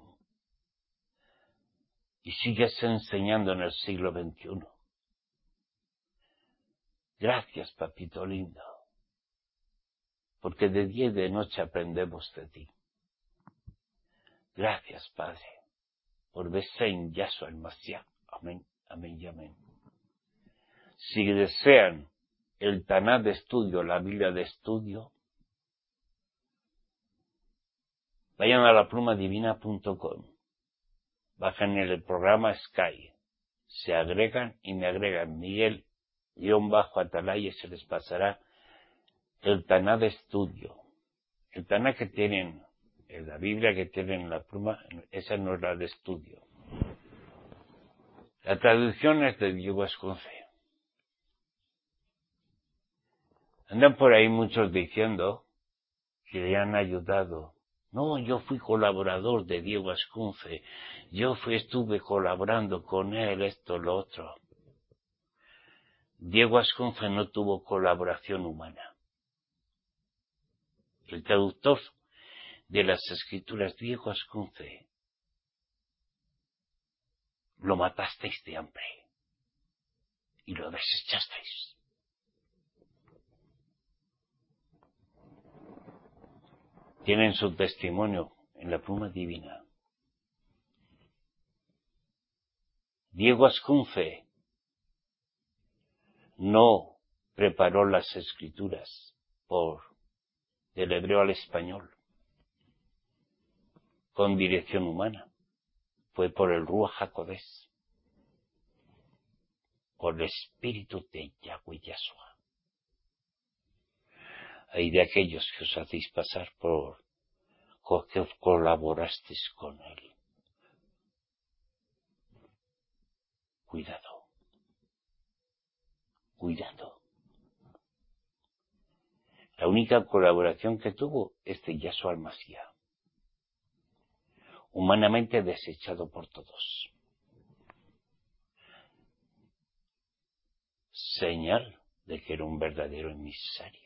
Y sigues enseñando en el siglo veintiuno. Gracias, papito lindo, porque de día y de noche aprendemos de ti. Gracias, Padre, por Besein Yahshua el Mashiach. Amén, amén y amén. Si desean el Taná de estudio, la Biblia de estudio, vayan a la pluma divina punto com, bajan en el programa Sky, se agregan y me agregan Miguel guión bajo Atalaya y se les pasará el Taná de estudio. El Taná que tienen, en la Biblia que tienen en la pluma, esa no es la de estudio. La traducción es de Diego Ascunce. Andan por ahí muchos diciendo que le han ayudado. No, yo fui colaborador de Diego Ascunce. Yo fui, estuve colaborando con él, esto, lo otro. Diego Ascunce no tuvo colaboración humana. El traductor de las escrituras, Diego Ascunce, lo matasteis de hambre y lo desechasteis. Tienen su testimonio en la pluma divina. Diego Ascunce no preparó las escrituras por del hebreo al español con dirección humana. Fue por el Ruach HaKodesh, por el Espíritu de Yahweh Yahshua. Hay de aquellos que os hacéis pasar por que colaborasteis con él. Cuidado. Cuidado. La única colaboración que tuvo es de Yahshua el Mashiach, humanamente desechado por todos. Señal de que era un verdadero emisario,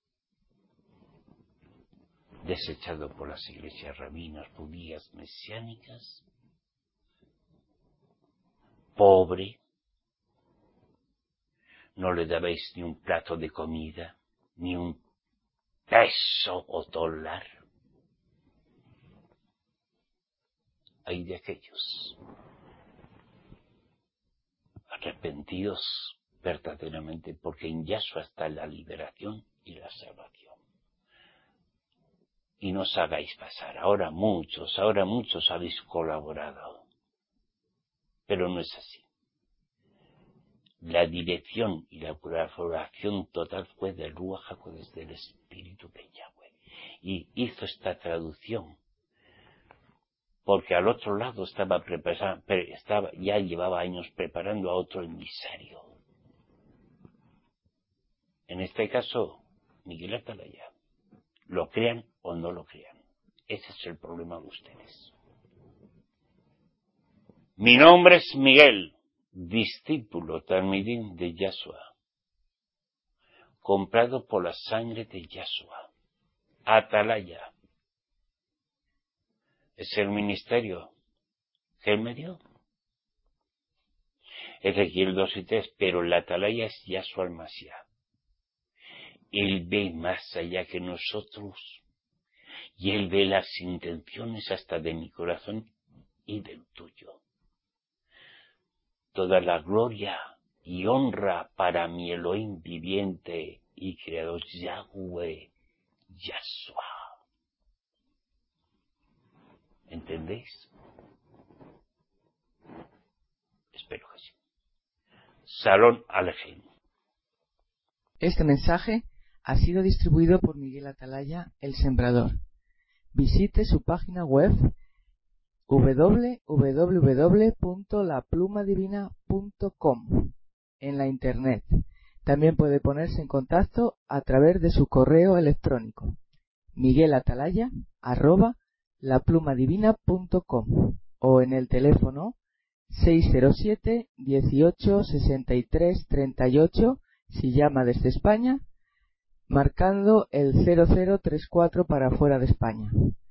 desechado por las iglesias rabinas judías mesiánicas, pobre, no le dabais ni un plato de comida, ni un peso o dólar. Hay de aquellos arrepentidos verdaderamente, porque en Yahshua está la liberación y la salvación. Y no os hagáis pasar. Ahora muchos, ahora muchos habéis colaborado. Pero no es así. La dirección y la colaboración total fue del Ruach HaKodesh, del Espíritu de Yahweh. Y hizo esta traducción porque al otro lado estaba preparando, estaba, ya llevaba años preparando a otro emisario. En este caso, Miguel Atalaya. Lo crean o no lo crean. Ese es el problema de ustedes. Mi nombre es Miguel, discípulo talmidín de Yahshua, comprado por la sangre de Yahshua. Atalaya. Es el ministerio que él me dio. Ezequiel dos y tres, pero la Atalaya es Yahshua el Mashiach. Él ve más allá que nosotros y el de las intenciones hasta de mi corazón y del tuyo. Toda la gloria y honra para mi Elohim viviente y creador Yahweh, Yahshua. ¿Entendéis? Espero que sí. Salón Alejem. Este mensaje ha sido distribuido por Miguel Atalaya, el Sembrador. Visite su página web doble u doble u doble u punto la pluma divina punto com en la internet. También puede ponerse en contacto a través de su correo electrónico miguelatalaya arroba la pluma divina punto com o en el teléfono seis cero siete, dieciocho, sesenta y tres, treinta y ocho si llama desde España, marcando el cero cero tres cuatro para fuera de España.